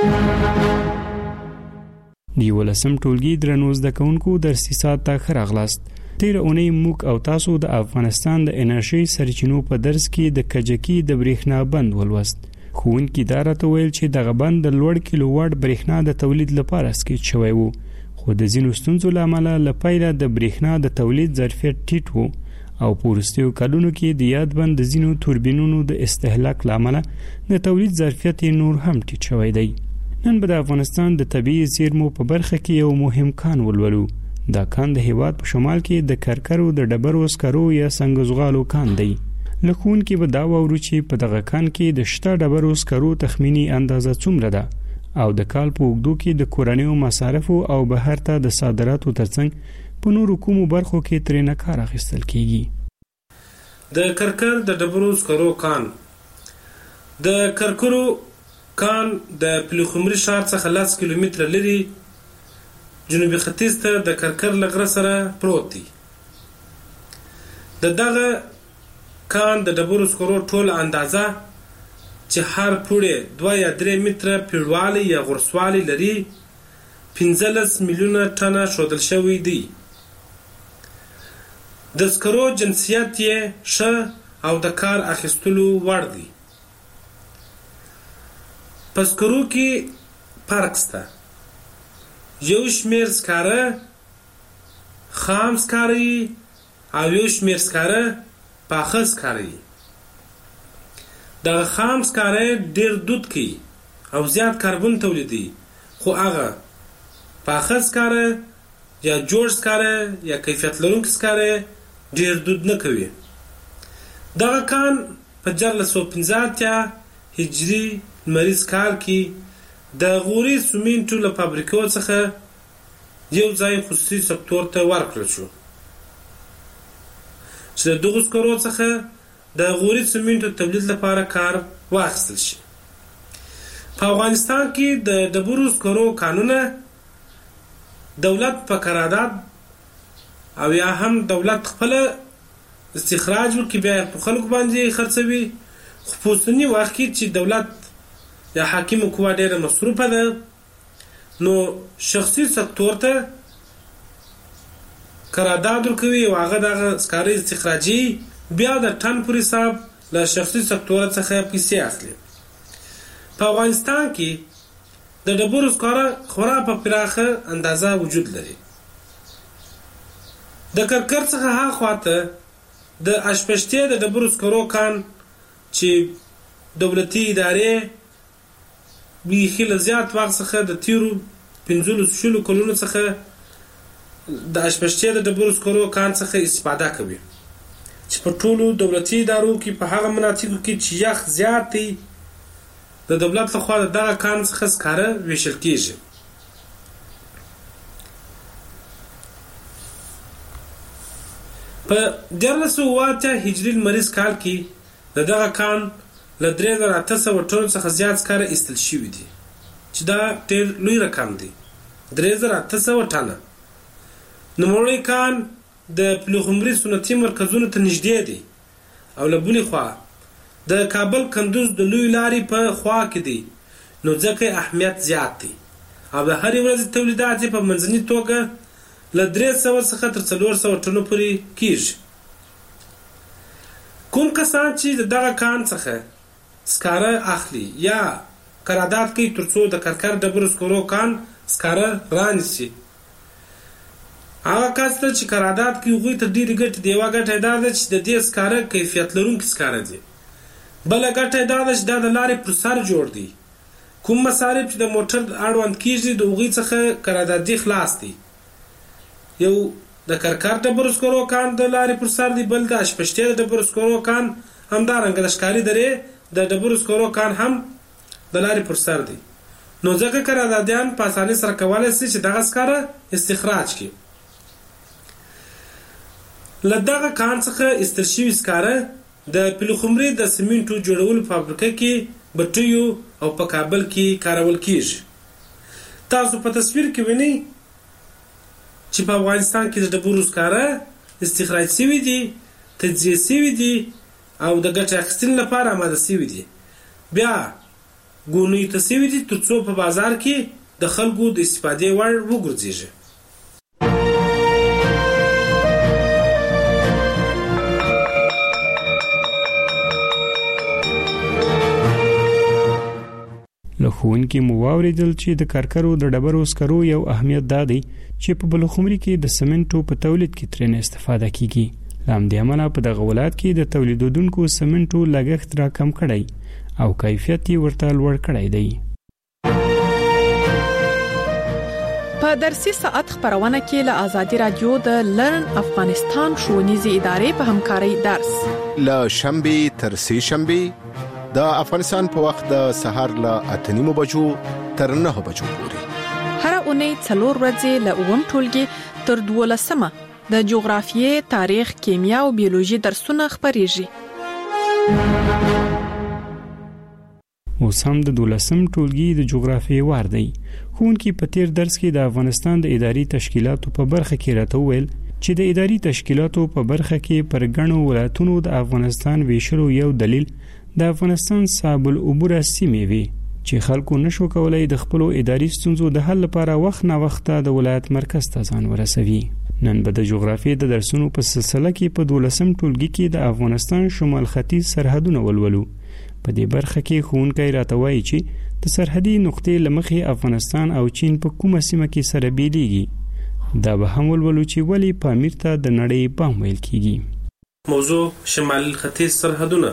دی ولسم ټولګي درنوز د کونکو درسي سات ته خراغلاست. تیر اونۍ موږ او تاسو د افغانستان د انرژي سرچینو په درس کې د کجکی د برېښنا بند ولوست. ښوونکي دا راته ویل چې دغه بند د لوړ کیلو واټ برېښنا د تولید لپاره سکیچ شوی و، خو د ځینو ستونزو له امله له پیله د برېښنا د تولید ظرفیت ټیټ و او په وروستیو کلونو کې د یاد بند د ځینو توربینونو د استهلاک له امله د تولید ظرفیت نور هم ټیټ شوی دی. نن به د افغانستان د طبیعي زیرمو په برخه کې یو مهم کان ولولو. دا کان د هیواد په شمال کې د کرکرو د ډبرو سکرو یا سنگزغالو کان دی. لکون کې به دا وورو چې په دغه کان کې د شته ډبرو سکرو تخمینی اندازه څومره ده او د کال په اوږدو کې د کورنیو مصارفو او بهر ته د صادراتو ترڅنګ په نورو کومو برخو کې ترې نه کار اخیستل کیږي. د کرکر د ډبرو سکرو کان د کرکرو کان د پلخمري ښار څخه لس کیلومتره لري جنوبي ختیځ ته د کرکر لغره سره پروت دی. د دغه کان د ډبرو سکرو ټول اندازه چې هر پوړی دوه یا درې متره پیړوالی یا غرسوالی لري پنځلس میلیونه ټنه ښودل شوی دی. د سکرو جنسیت یې ښه او د کار اخیستلو وړ دی. په سکرو کې فرق شته. یو شمیر سکاره خام سکاره او یو شمیر سکاره پاخه سکاره. د خام سکاره ډیر دود کوي او زیات کاربن تولیدي، خو هغه پاخه سکاره یا جوړ سکاره یا کیفیت لرونکي سکاره ډیر دود نه کوي. دغه کان په جرلس و پنځه اتیا هجري لمریز کال کې د غوري سمنټو له فابریکو څخه یو ځای خصوصي سکتور ته ورکړل شو چې د دغو سکرو څخه د غوري سمنټو تولید لپاره کار واخیستل شي. په افغانستان کې د ډبرو سکرو کانونه دولت په قرارداد او یا هم دولت خپل استخراج وکړي بیا په خلکو باندې خرڅوي، خو په اوسني وخت کې چې دولت یا حاکم قوا ډیره مصروفه ده نو شخصي سکتور ته قرارداد ورکوي او هغه دغه سکاري استخراجي بیا د ټن پر حساب له شخصي سکتور څخه پیسې اخلي. په افغانستان کې د ډبرو سکاره خورا په پراخه اندازه وجود لري. د کرکر څخه ها خواته د اشپشتي د ډبرو سکرو کان چې دولتي ادارې بیخي له زیات وخت څخه د تیرو پنځلسو شلو کلونو څخه د اشپشتي د ډبرو سکرو کان څخه استفاده کوي چې په ټولو دولتي ادارو کې په هغه مناطقو کې چې یخ زیات دی د دولت لخوا دغه کان څخه سکاره ویشل کیږي. په دیارلس سوه اتیا هجري لمریز کال کې د دغه کان له درې زره اته سوه ټنو څخه زیات سکاره ایستل شوي دي چې دا ډېر لوی رقم دی. درې زره اته سوه ټنه. نوموړی کان د پلخمري صنعتي مرکزونو ته نږدې دی او له بلې خوا د کابل کندوز د لوی لارې په خوا کې دی، نو ځکه اهمیت زیات دی او د هرې ورځې تولیدات په منځني توګه له درې سوه څخه تر څلور سوه ټنو پورې کیږي. کوم کسان چې د دغه کان څخه سکاره اخلي یا قرارداد کوي ترڅو د کرکر ډبرو سکرو کان سکاره رانیسي، هغه کس ته چې قرارداد کوي هغوی ته ډېرې ګټې دي. یوه ګټه یې دا ده چې د دې سکاره کیفیت لرونکي سکاره دي. بله ګټه یې دا ده چې دا د لارې پر سر جوړ دی. کوم مصارف چې د موټر اړوند کیږي د هغوی څخه قراردادي خلاص دي. یو د کرکر ډبرو سکرو کان د لارې پر سر دی، بل د اشپشتي د ډبرو سکرو کان همدارنګه د ښکاري درې د ډبرو سکرو کان هم د لارې پر سر دی. نو ځکه قراردادیان په اسانۍ سره کولی شي چې دغه سکاره استخراج کړي. له دغه کان څخه ایستل شوي سکاره د پلخمري د سیمنټو جوړولو فابریکه کې بټیو او په کابل کې کارول کیږي. تاسو په تصویر کې وینئ چې په افغانستان کې د ډبرو سکاره استخراج شوي دي، تجزیه شوي دي او د ګټې اخیستنې لپاره آماده شوي دي، بیا ګونیو ته شوي دي تر څو په بازار کې د خلکو د استفادې وړ وګرځېږي. له ښوونکي مو واورېدل چې د کارکرو د ډبرو سکرو یو اهمیت دا دی چې په بلخمري کې د سمنټو په تولید کې ترېنه استفاده کیږي. له همدې امله په دغه ولایت کې د تولیدونکو سمنټو لګښت راکم کړی او کیفیت یې ورته لوړ کړی دی. په درسي ساعت خبرونه کې له آزادي رادیو د لرن افغانستان ښوونیزې ادارې په همکارۍ درس له شنبه تر سه شنبه د افغانستان په وخت د سهار له اته نیمو بجو تر نه بجو پورې هر اونۍ څلور ورځې له اووم ټولګي تر دولسمه د جغرافیې، تاریخ، کیمیا او بیولوژي درسونه خبرېږي. اوس هم د دولسم ټولګي د جغرافیې وار دی. ښوونکي په تیر درس کې د افغانستان د اداري تشکیلاتو په برخه کې راته وویل چې د اداري تشکیلاتو په برخه کې پر ګڼو ولایتونو د افغانستان ویشلو یو دلیل د افغانستان صاحب العبوره سیمې وي چې خلکو نشو کولای د خپل اداري ستونزو د حل لپاره وخت نه وخت د ولایت مرکز ته ځان ورسوي. نن به د جغرافیې د درسونو په سلسله کې په دولسم ټولګي کې د افغانستان شمال ختیځ سرحدونه ولولو. په دې برخه کې ښوونکی راته وایي چې د سرحدي نقطې له مخې افغانستان او چین په کومه سیمه کې سره بیلیږي. دا به هم ولولو چې ولې پامیر ته د نړۍ بام ویل کیږي. موضوع شمال ختیځ سرحدونه.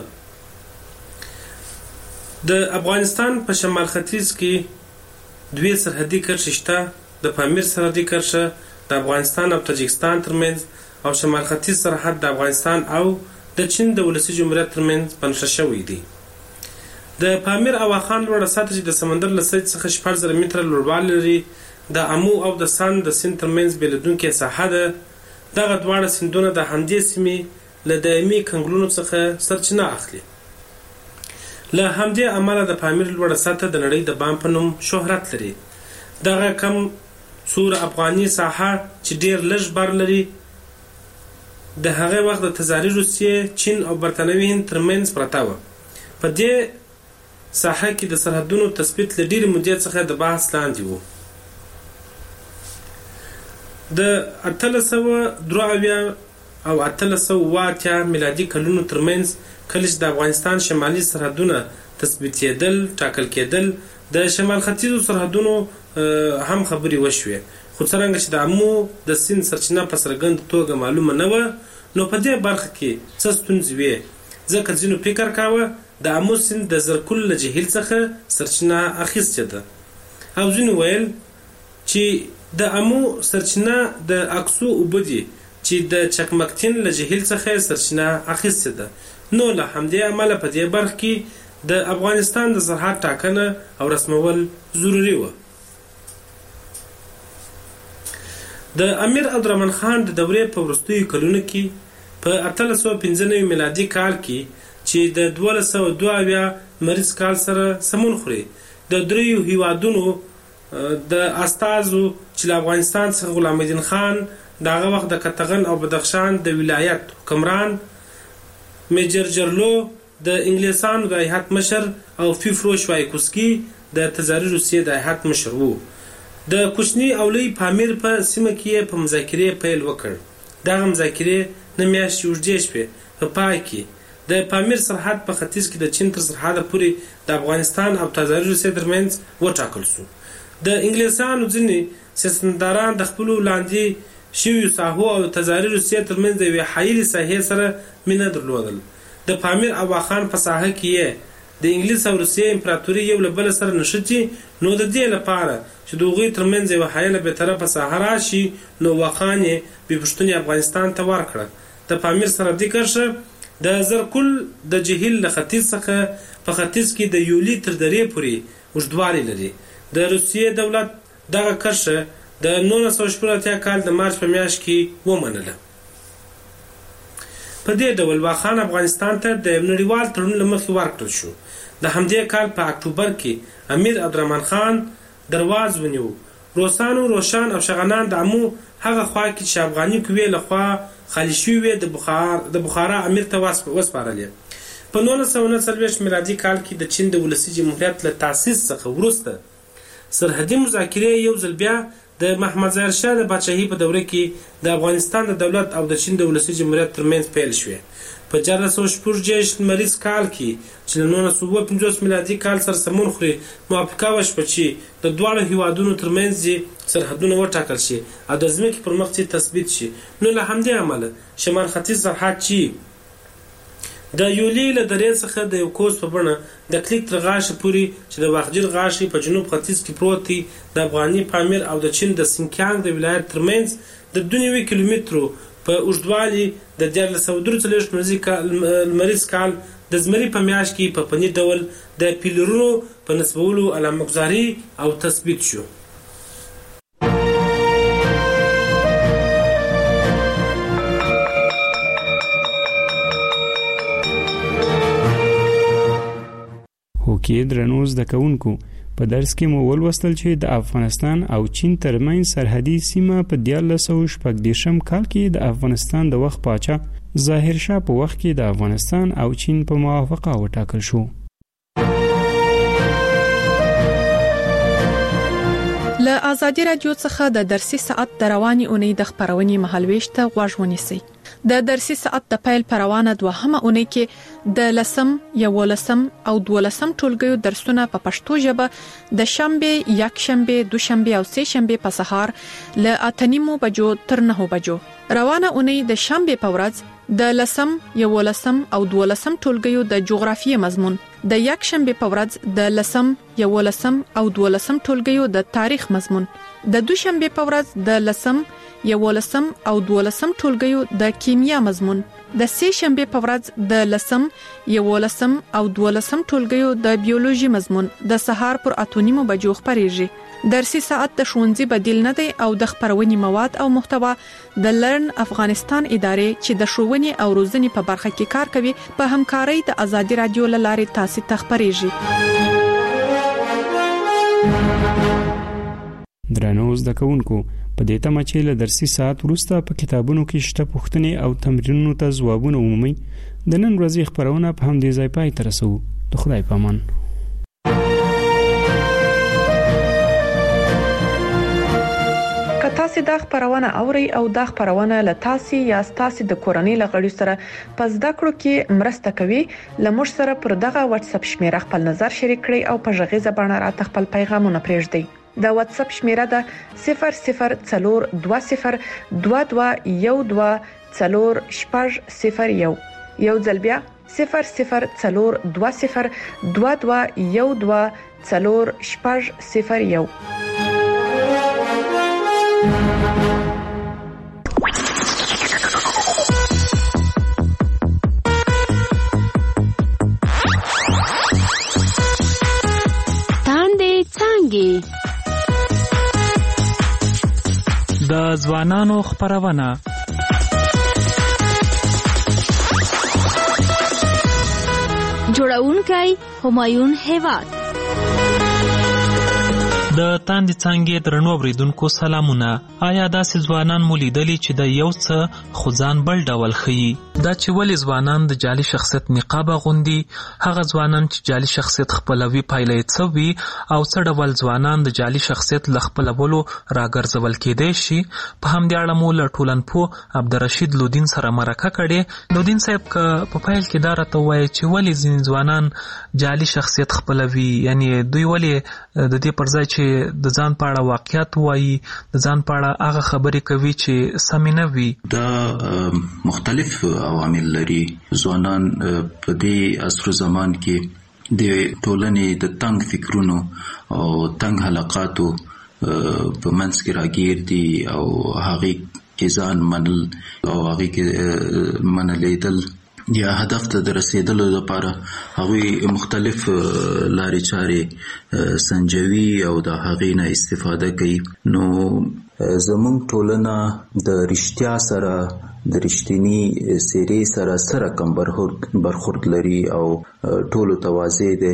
د افغانستان په شمال ختیځ کې دوی سرحدي کرښې شته. د پامیر سرحدي کرښه د افغانستان او تاجکستان ترمنځ او شمال ختیځ سرحد د افغانستان او د چین د ولسي جمهوریت ترمنځ بنښه شوی دی. د پامیر اواخان لوړه سطح چې د سمندر له سطحې څخه شپږ زره متره لوړوالی لري د امو او د سند د سیند ترمنځ بېلېدونکې ساحه ده. دغه دواړه سیندونه د همدې سیمې له دایمي کنګلونو څخه سرچینه اخلي. له همدې امله د پامیر لوړه سطح د نړۍ د بام په نوم شهرت لري. دغه کم سور افغاني ساحه چې ډیر لږ بر لري د هغه وخت د تزاري روسیې، چین او برتانوي هند ترمنځ پرته وه. په دې ساحه کې د سرحدونو تثبیت له ډېرې مودې څخه د بحث لاندې و. د اتلس سوه درې اویا او اتلس سوه اوه اتیا میلادي کلونو ترمنځ کله چې د افغانستان شمالي سرحدونه تثبیتېدل ټاکل کېدل د شمال ختیځو سرحدونو هم خبرې وشوې، خو څرنګه چې د امو د سیند سرچینه په څرګنده توګه معلومه نه وه نو په دې برخه کې څه ستونزې وې، ځکه ځینو فکر کاوه د امو سیند د زرکل له جهیل څخه سرچینه اخیستې ده او ځینو ویل چې د امو سرچینه د اکسو اوبه دي چې د چکمکتین له جهیل څخه سرچینه اخیستې ده. نو له همدې امله په دې برخه کې د افغانستان د سرحد ټاکنه او رسمول ضروري وه. د امیر عبدالرحمن خان د دورې په وروستیو کلونو کې په اتلس سوه پنځه نوي میلادي کال کې چې د دولس سوه دوه اویا مریض کال سره سمون خوري د دریو هیوادونو د استازو چې له افغانستان څخه غلام الدین خان د هغه وخت د کتغن او بدخشان د ولایت حکمران، میجر جرلو د انګلیسانو د هیات مشر او فیفرو شوایکوسکي د تزاري روسیې د هیات مشر وو. د کوچني او لوی پامیر په سیمه کې په مذاکرې پیل وکړ. دغه مذاکرې نه میاشتې اوږدې شوې. په پای کې د پامیر سرحد په ختیځ کې د چین تر سرحده پورې د افغانستان او تزاري روسیې ترمنځ وټاکل شو. د انګلیسانو ځینې سیاستمداران د خپلو لاندې شویو ساحو او تزاري روسیې ترمنځ د یوې حایلې ساحې سره مینه درلودل. د پامیر اواخان په ساحه کې یې د انګلیس او روسیې امپراتوري یو له بل سره نښتي، نو د دې لپاره چې د هغوی ترمنځ یوه حایله بېطرفه ساحه راشي نو واخان یې بې پوښتنې افغانستان ته ورکړه. د پامیر سرحدي کرښه د زرکل د جهیل له ختیځ څخه په ختیځ کې د یولي تر درې پورې اوږدوالی لري. د روسیې دولت دغه کرښه د نولس سوه شپږ اتیا کال د مارچ په میاشت کې ومنله. په دې ډول واخان افغانستان ته د نړیوال تړون لمخې ورکړل شو. د همدې کال په اکتوبر کې امیر عبدالرحمن خان درواز ونیو. روسانو روشان او شغنان د امو هغه خوا کې چې افغاني قوې لخوا خالي شوې د بخار د بخارا امیر ته وسپارلې. په نولس سوه نهه څلوېښت میلادي کال کې د چین د ولسي جمهوریت له تاسیس څخه وروسته سرحدي مذاکرې یو ځل بیا د محمد ظاهر شاه د پاچاهۍ په دوره کې د افغانستان د دولت او د چین د ولسي جمهوریت ترمنځ پیل شوې. په چهارده سوه شپږ دېرش لمریز کال کې چې له نولس سوه اووه پنځوس میلادي کال سره سمون خوري موافقه وشوه چې د دواړو هیوادونو ترمنځ سرحدونه وټاکل شي او د ځمکې پر مخ چې تثبیت شي. نو له همدې امله شمال ختیځ سرحد چې د یولي له درې څخه د یو کوس په بڼه د کلیک تر غاښه پورې چې د واخجل غاښې په جنوب ختیځ کې پروت دی د افغاني پامیر او د چین د سینکیانګ د ولایت ترمنځ د دوه نوي کیلومترو په اوږدوالي د دیارلس سوه درې څلوېښت لمریز کال د زمري په میاشت کې په فني ډول د پیلرونو په نصبولو علامه‌ګذاري او تثبیت شو. هوکې درنو زده کوونکو په درس کې مو ولوستل چې د افغانستان او چین ترمنځ سرحدي سیمه په دیارلس سوه شپږ دېرشم کال کې د افغانستان د وخت پاچا ظاهر شاه په وخت کې د افغانستان او چین په موافقه وټاکل شو. له آزادي رادیو څخه د درسي ساعت د رواني اونۍ د خبرونې مهالويش ته غوږ ونیسئ. د درسي ساعت د پیل پروانه دوهمه اونۍ کې د لسم، یولسم او دولسم ټولګیو درسونه په پښتو ژبه د شنبه، یک شنبه، دوشنبه او سه شنبه په سهار له اته نیمو بجو تر نهو بجو. روانه اونۍ د شنبه په ورځ د لسم، یولسم او دولسم ټولګیو د جغرافیې مضمون، د یک شنبه په ورځ د لسم، یولسم او دولسم ټولګیو د تاریخ مضمون، د دوشنبه په ورځ د لسم، یولسم او دولسم ټولګیو د کیمیا مضمون، د سه شنبه په ورځ د لسم، یولسم او دولسم ټولګیو د بیولوژي مضمون د سهار پر اته نیمو بجو خبرېږي. درسي ساعت د ښوونځي بدیل نه دی او د خبرونې مواد او محتوا د لرن افغانستان ادارې چې د ښوونې او روزنې په برخه کې کار کوي په همکارۍ د آزادي رادیو له لارې تاسو ته خبرېږي. درنو زده کوونکو په دې تمه چې له درسي ساعت وروسته په کتابونو کې شته پوښتنې او تمرینونو ته ځوابونه ومومئ. د نن ورځې خبرونه په همدې ځای پای ته رسوو. د خدای په امان. که تاسو دا خبرونه اورئ او دا خبرونه له تاسو یا تاسو د کورنۍ لغړی سره په زده کړو کې مرسته کوي، لمر سره پر دغه واتس اپ شمیره خپل نظر شریک کړئ او په ژغې زبانه راته خپل پیغامونه پرېږدئ. د واتس اپ شمیره ده صفر صفر څلور دوه صفر دوه دوه یو دوه څلور شپږ صفر یو. یو ځل بیا صفر صفر څلور دوه صفر دوه دوه یو دوه څلور شپږ صفر یو. تاندې څنګه د ځوانانو خبرونه جوړونکی همایون هیواد. د تاندې څنګه درنو اوریدونکو سلامونه. آیا داسې ځوانان مو لیدلی چې د یو څه خو ځان بل ډول ښیي؟ دا چې ولې ځوانان د جعلي شخصیت نقاب اغوندي؟ هغه ځوانان چې جعلي شخصیت خپلوي پایله یې څه وي او څه ډول ځوانان د جعلي شخصیت له خپلولو راګرځول کېدای شي؟ په همدې اړه مو له ټولنپوه عبدالرشید لودین سره مرکه کړې. لودین صاحب که په پیل کې دا راته ووایي چې ولې ځینې ځوانان جعلي شخصیت خپلوي، یعنی دوی ولې د دې پر ځای چې د ځان په اړه واقعیت وایي، د ځان په اړه هغه خبرې کوي چې سمې نه وي؟ دا مختلف عوامل لري. ځوانان په دې عصر زمان کې د ټولنې د تنگ فکرونو او تنگ حلقاتو په منځ کې راګیر دي او هغې کې ځان منل او هغې کې منلیدل یا هدف ته د رسیدلو لپاره هغوی مختلف لارې چارې سنجوي او د هغې نه استفاده کوي. نو زموږ ټولنه د رښتیا سره د رښتینی سیرې سره سره کم برخورد لري او ټولو ته واضح دی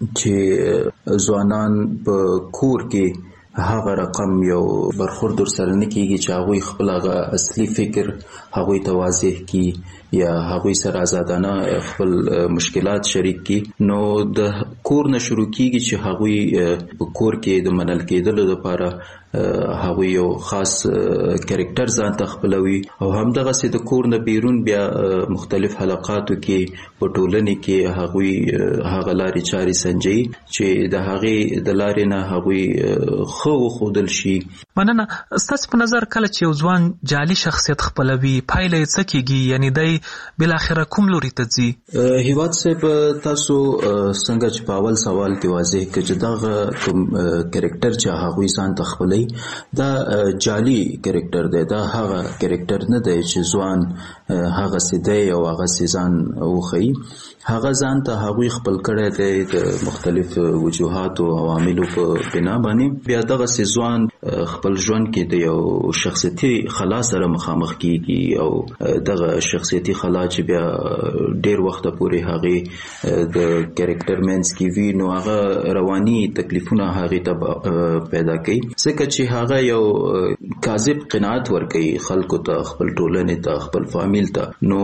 چې ځوانان په کور کې هغه رقم یو برخورد سره نه کیږي چې هغوی خپل هغه اصلي فکر هغوی ته واضح کی یا هغوی سره آزادانه خپل مشکلات شریک کی. نو د کور نه شروع کیږي چې هغوی په کور کې د منل کېدلو لپاره هغوی یو خاص کریکټر ځان ته خپلوي او همدغه سي د کور نه بیرون بیا مختلف حلقاتو کې په ټولنې کې هغوی هغه لارې چارې سنجي چې د هغې د لارې نه هغوی خو خودل شي. مننه. ستاسو په نظر کله چې یو ځوان جعلي شخصیت خپلوي پایله یې څه کیږي؟ یعنی دی بل اخره کوم لوري ته ځي؟ هیواد صاحب تاسو څنګه چې په اول سوال کې واضح کړ چې دغه کوم کریکټر چې هغوی ځان ته خپلوي دا جعلي کریکټر دی، دا هغه کریکټر نه دی چې ځوان هغه سي دی او هغه سي ځان وخی. هغه ځان ته هغوی خپل کړی دی د مختلف وجوهات او عواملو په بنا باندې. بیا دغه سي ځوان خپل ژوند کې د یو شخصیتي خلا سره مخامخ کیږي او دغه شخصیتي خلا چې بیا ډیر وخت پورې هغه د کریکټر مینس کې وی نو هغه رواني تکلیفونه هغه ته پیدا کوي ځکه چې هغه یو کاذب قناعت ورکوي خلکو ته، خپل ټولنې ته، خپل فامیل ته. نو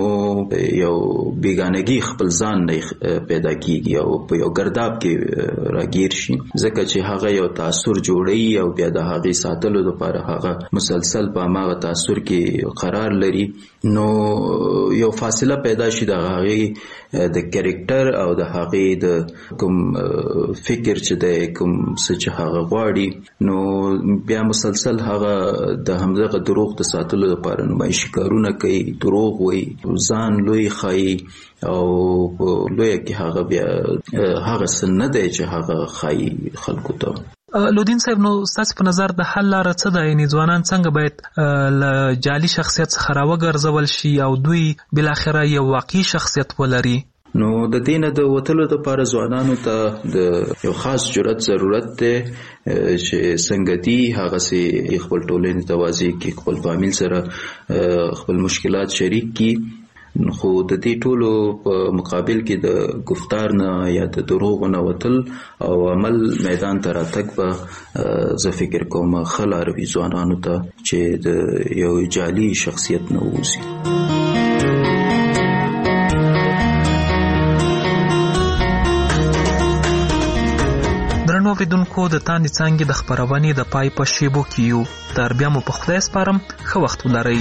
یو بیگانگی خپل ځان نه پیدا کیږي او په یو ګرداب کې راګیر شي ځکه چې هغه یو تاثر جوړي او بیا د هغې ساتلو لپاره هغه مسلسل په هماغه تاثر کې قرار لري. نو یو فاصله پیدا شي د هغې د کریکټر او د هغې د کوم فکر چې د کوم څه چې هغه غواړي. نو بیا مسلسل هغه د همدغه دروغ د ساتلو لپاره نمایشي کارونه کوي، دروغ وایي، ځان لوی ښایي او لویه کې هغه بیا هغه څه نه دی چې هغه ښایي خلکو ته. لودین صاحب، نو ستاسو په نظر د حل لاره څه ده؟ یعنې ځوانان څنګه باید له جعلي شخصیت څخه راوګرځول شي او دوی بالاخره یو واقعي شخصیت ولري؟ نو د دې نه د وتلو لپاره ځوانانو ته د یو خاص جرأت ضرورت دی چې څنګه دي هغسې خپل ټولنې ته واضح کړي، خپل فامیل سره خپل مشکلات شریک کړي. خو د دې ټولو په مقابل کې د گفتار نه یا د دروغو نه وتل او عمل میدان ته راتګ به زه فکر کوم ښه لاره وي ځوانانو ته چې د یو جعلي شخصیت نه ووځي. درنو اوریدونکو، د تاندې څانګې د خپرونې د پای په شیبو کې یو. تر بیا مو په خدای سپارم، ښه وخت ولرئ.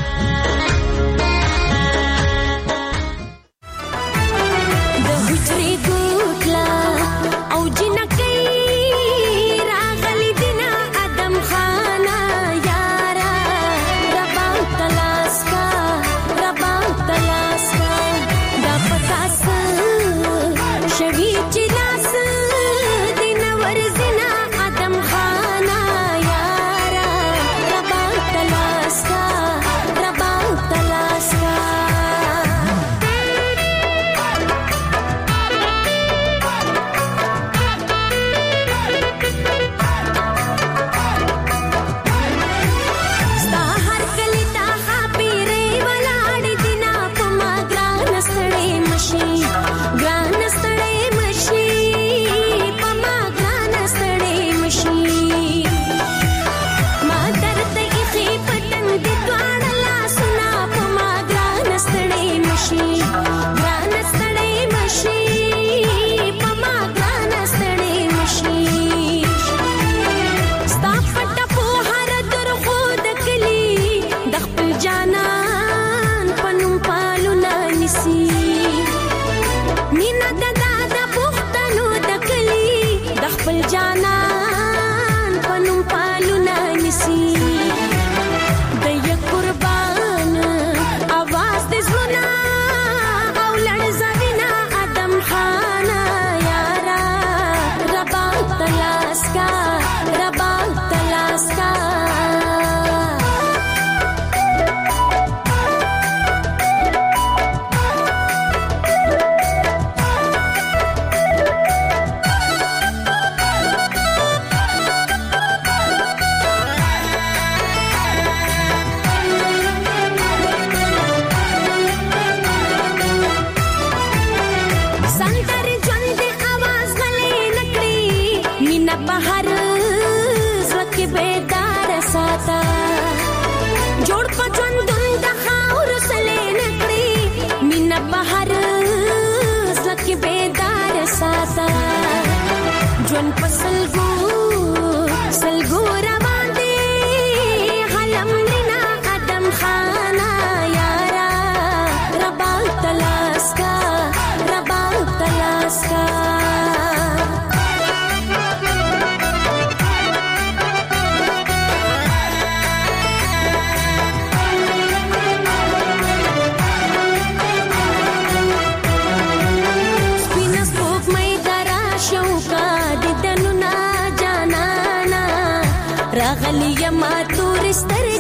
سترګې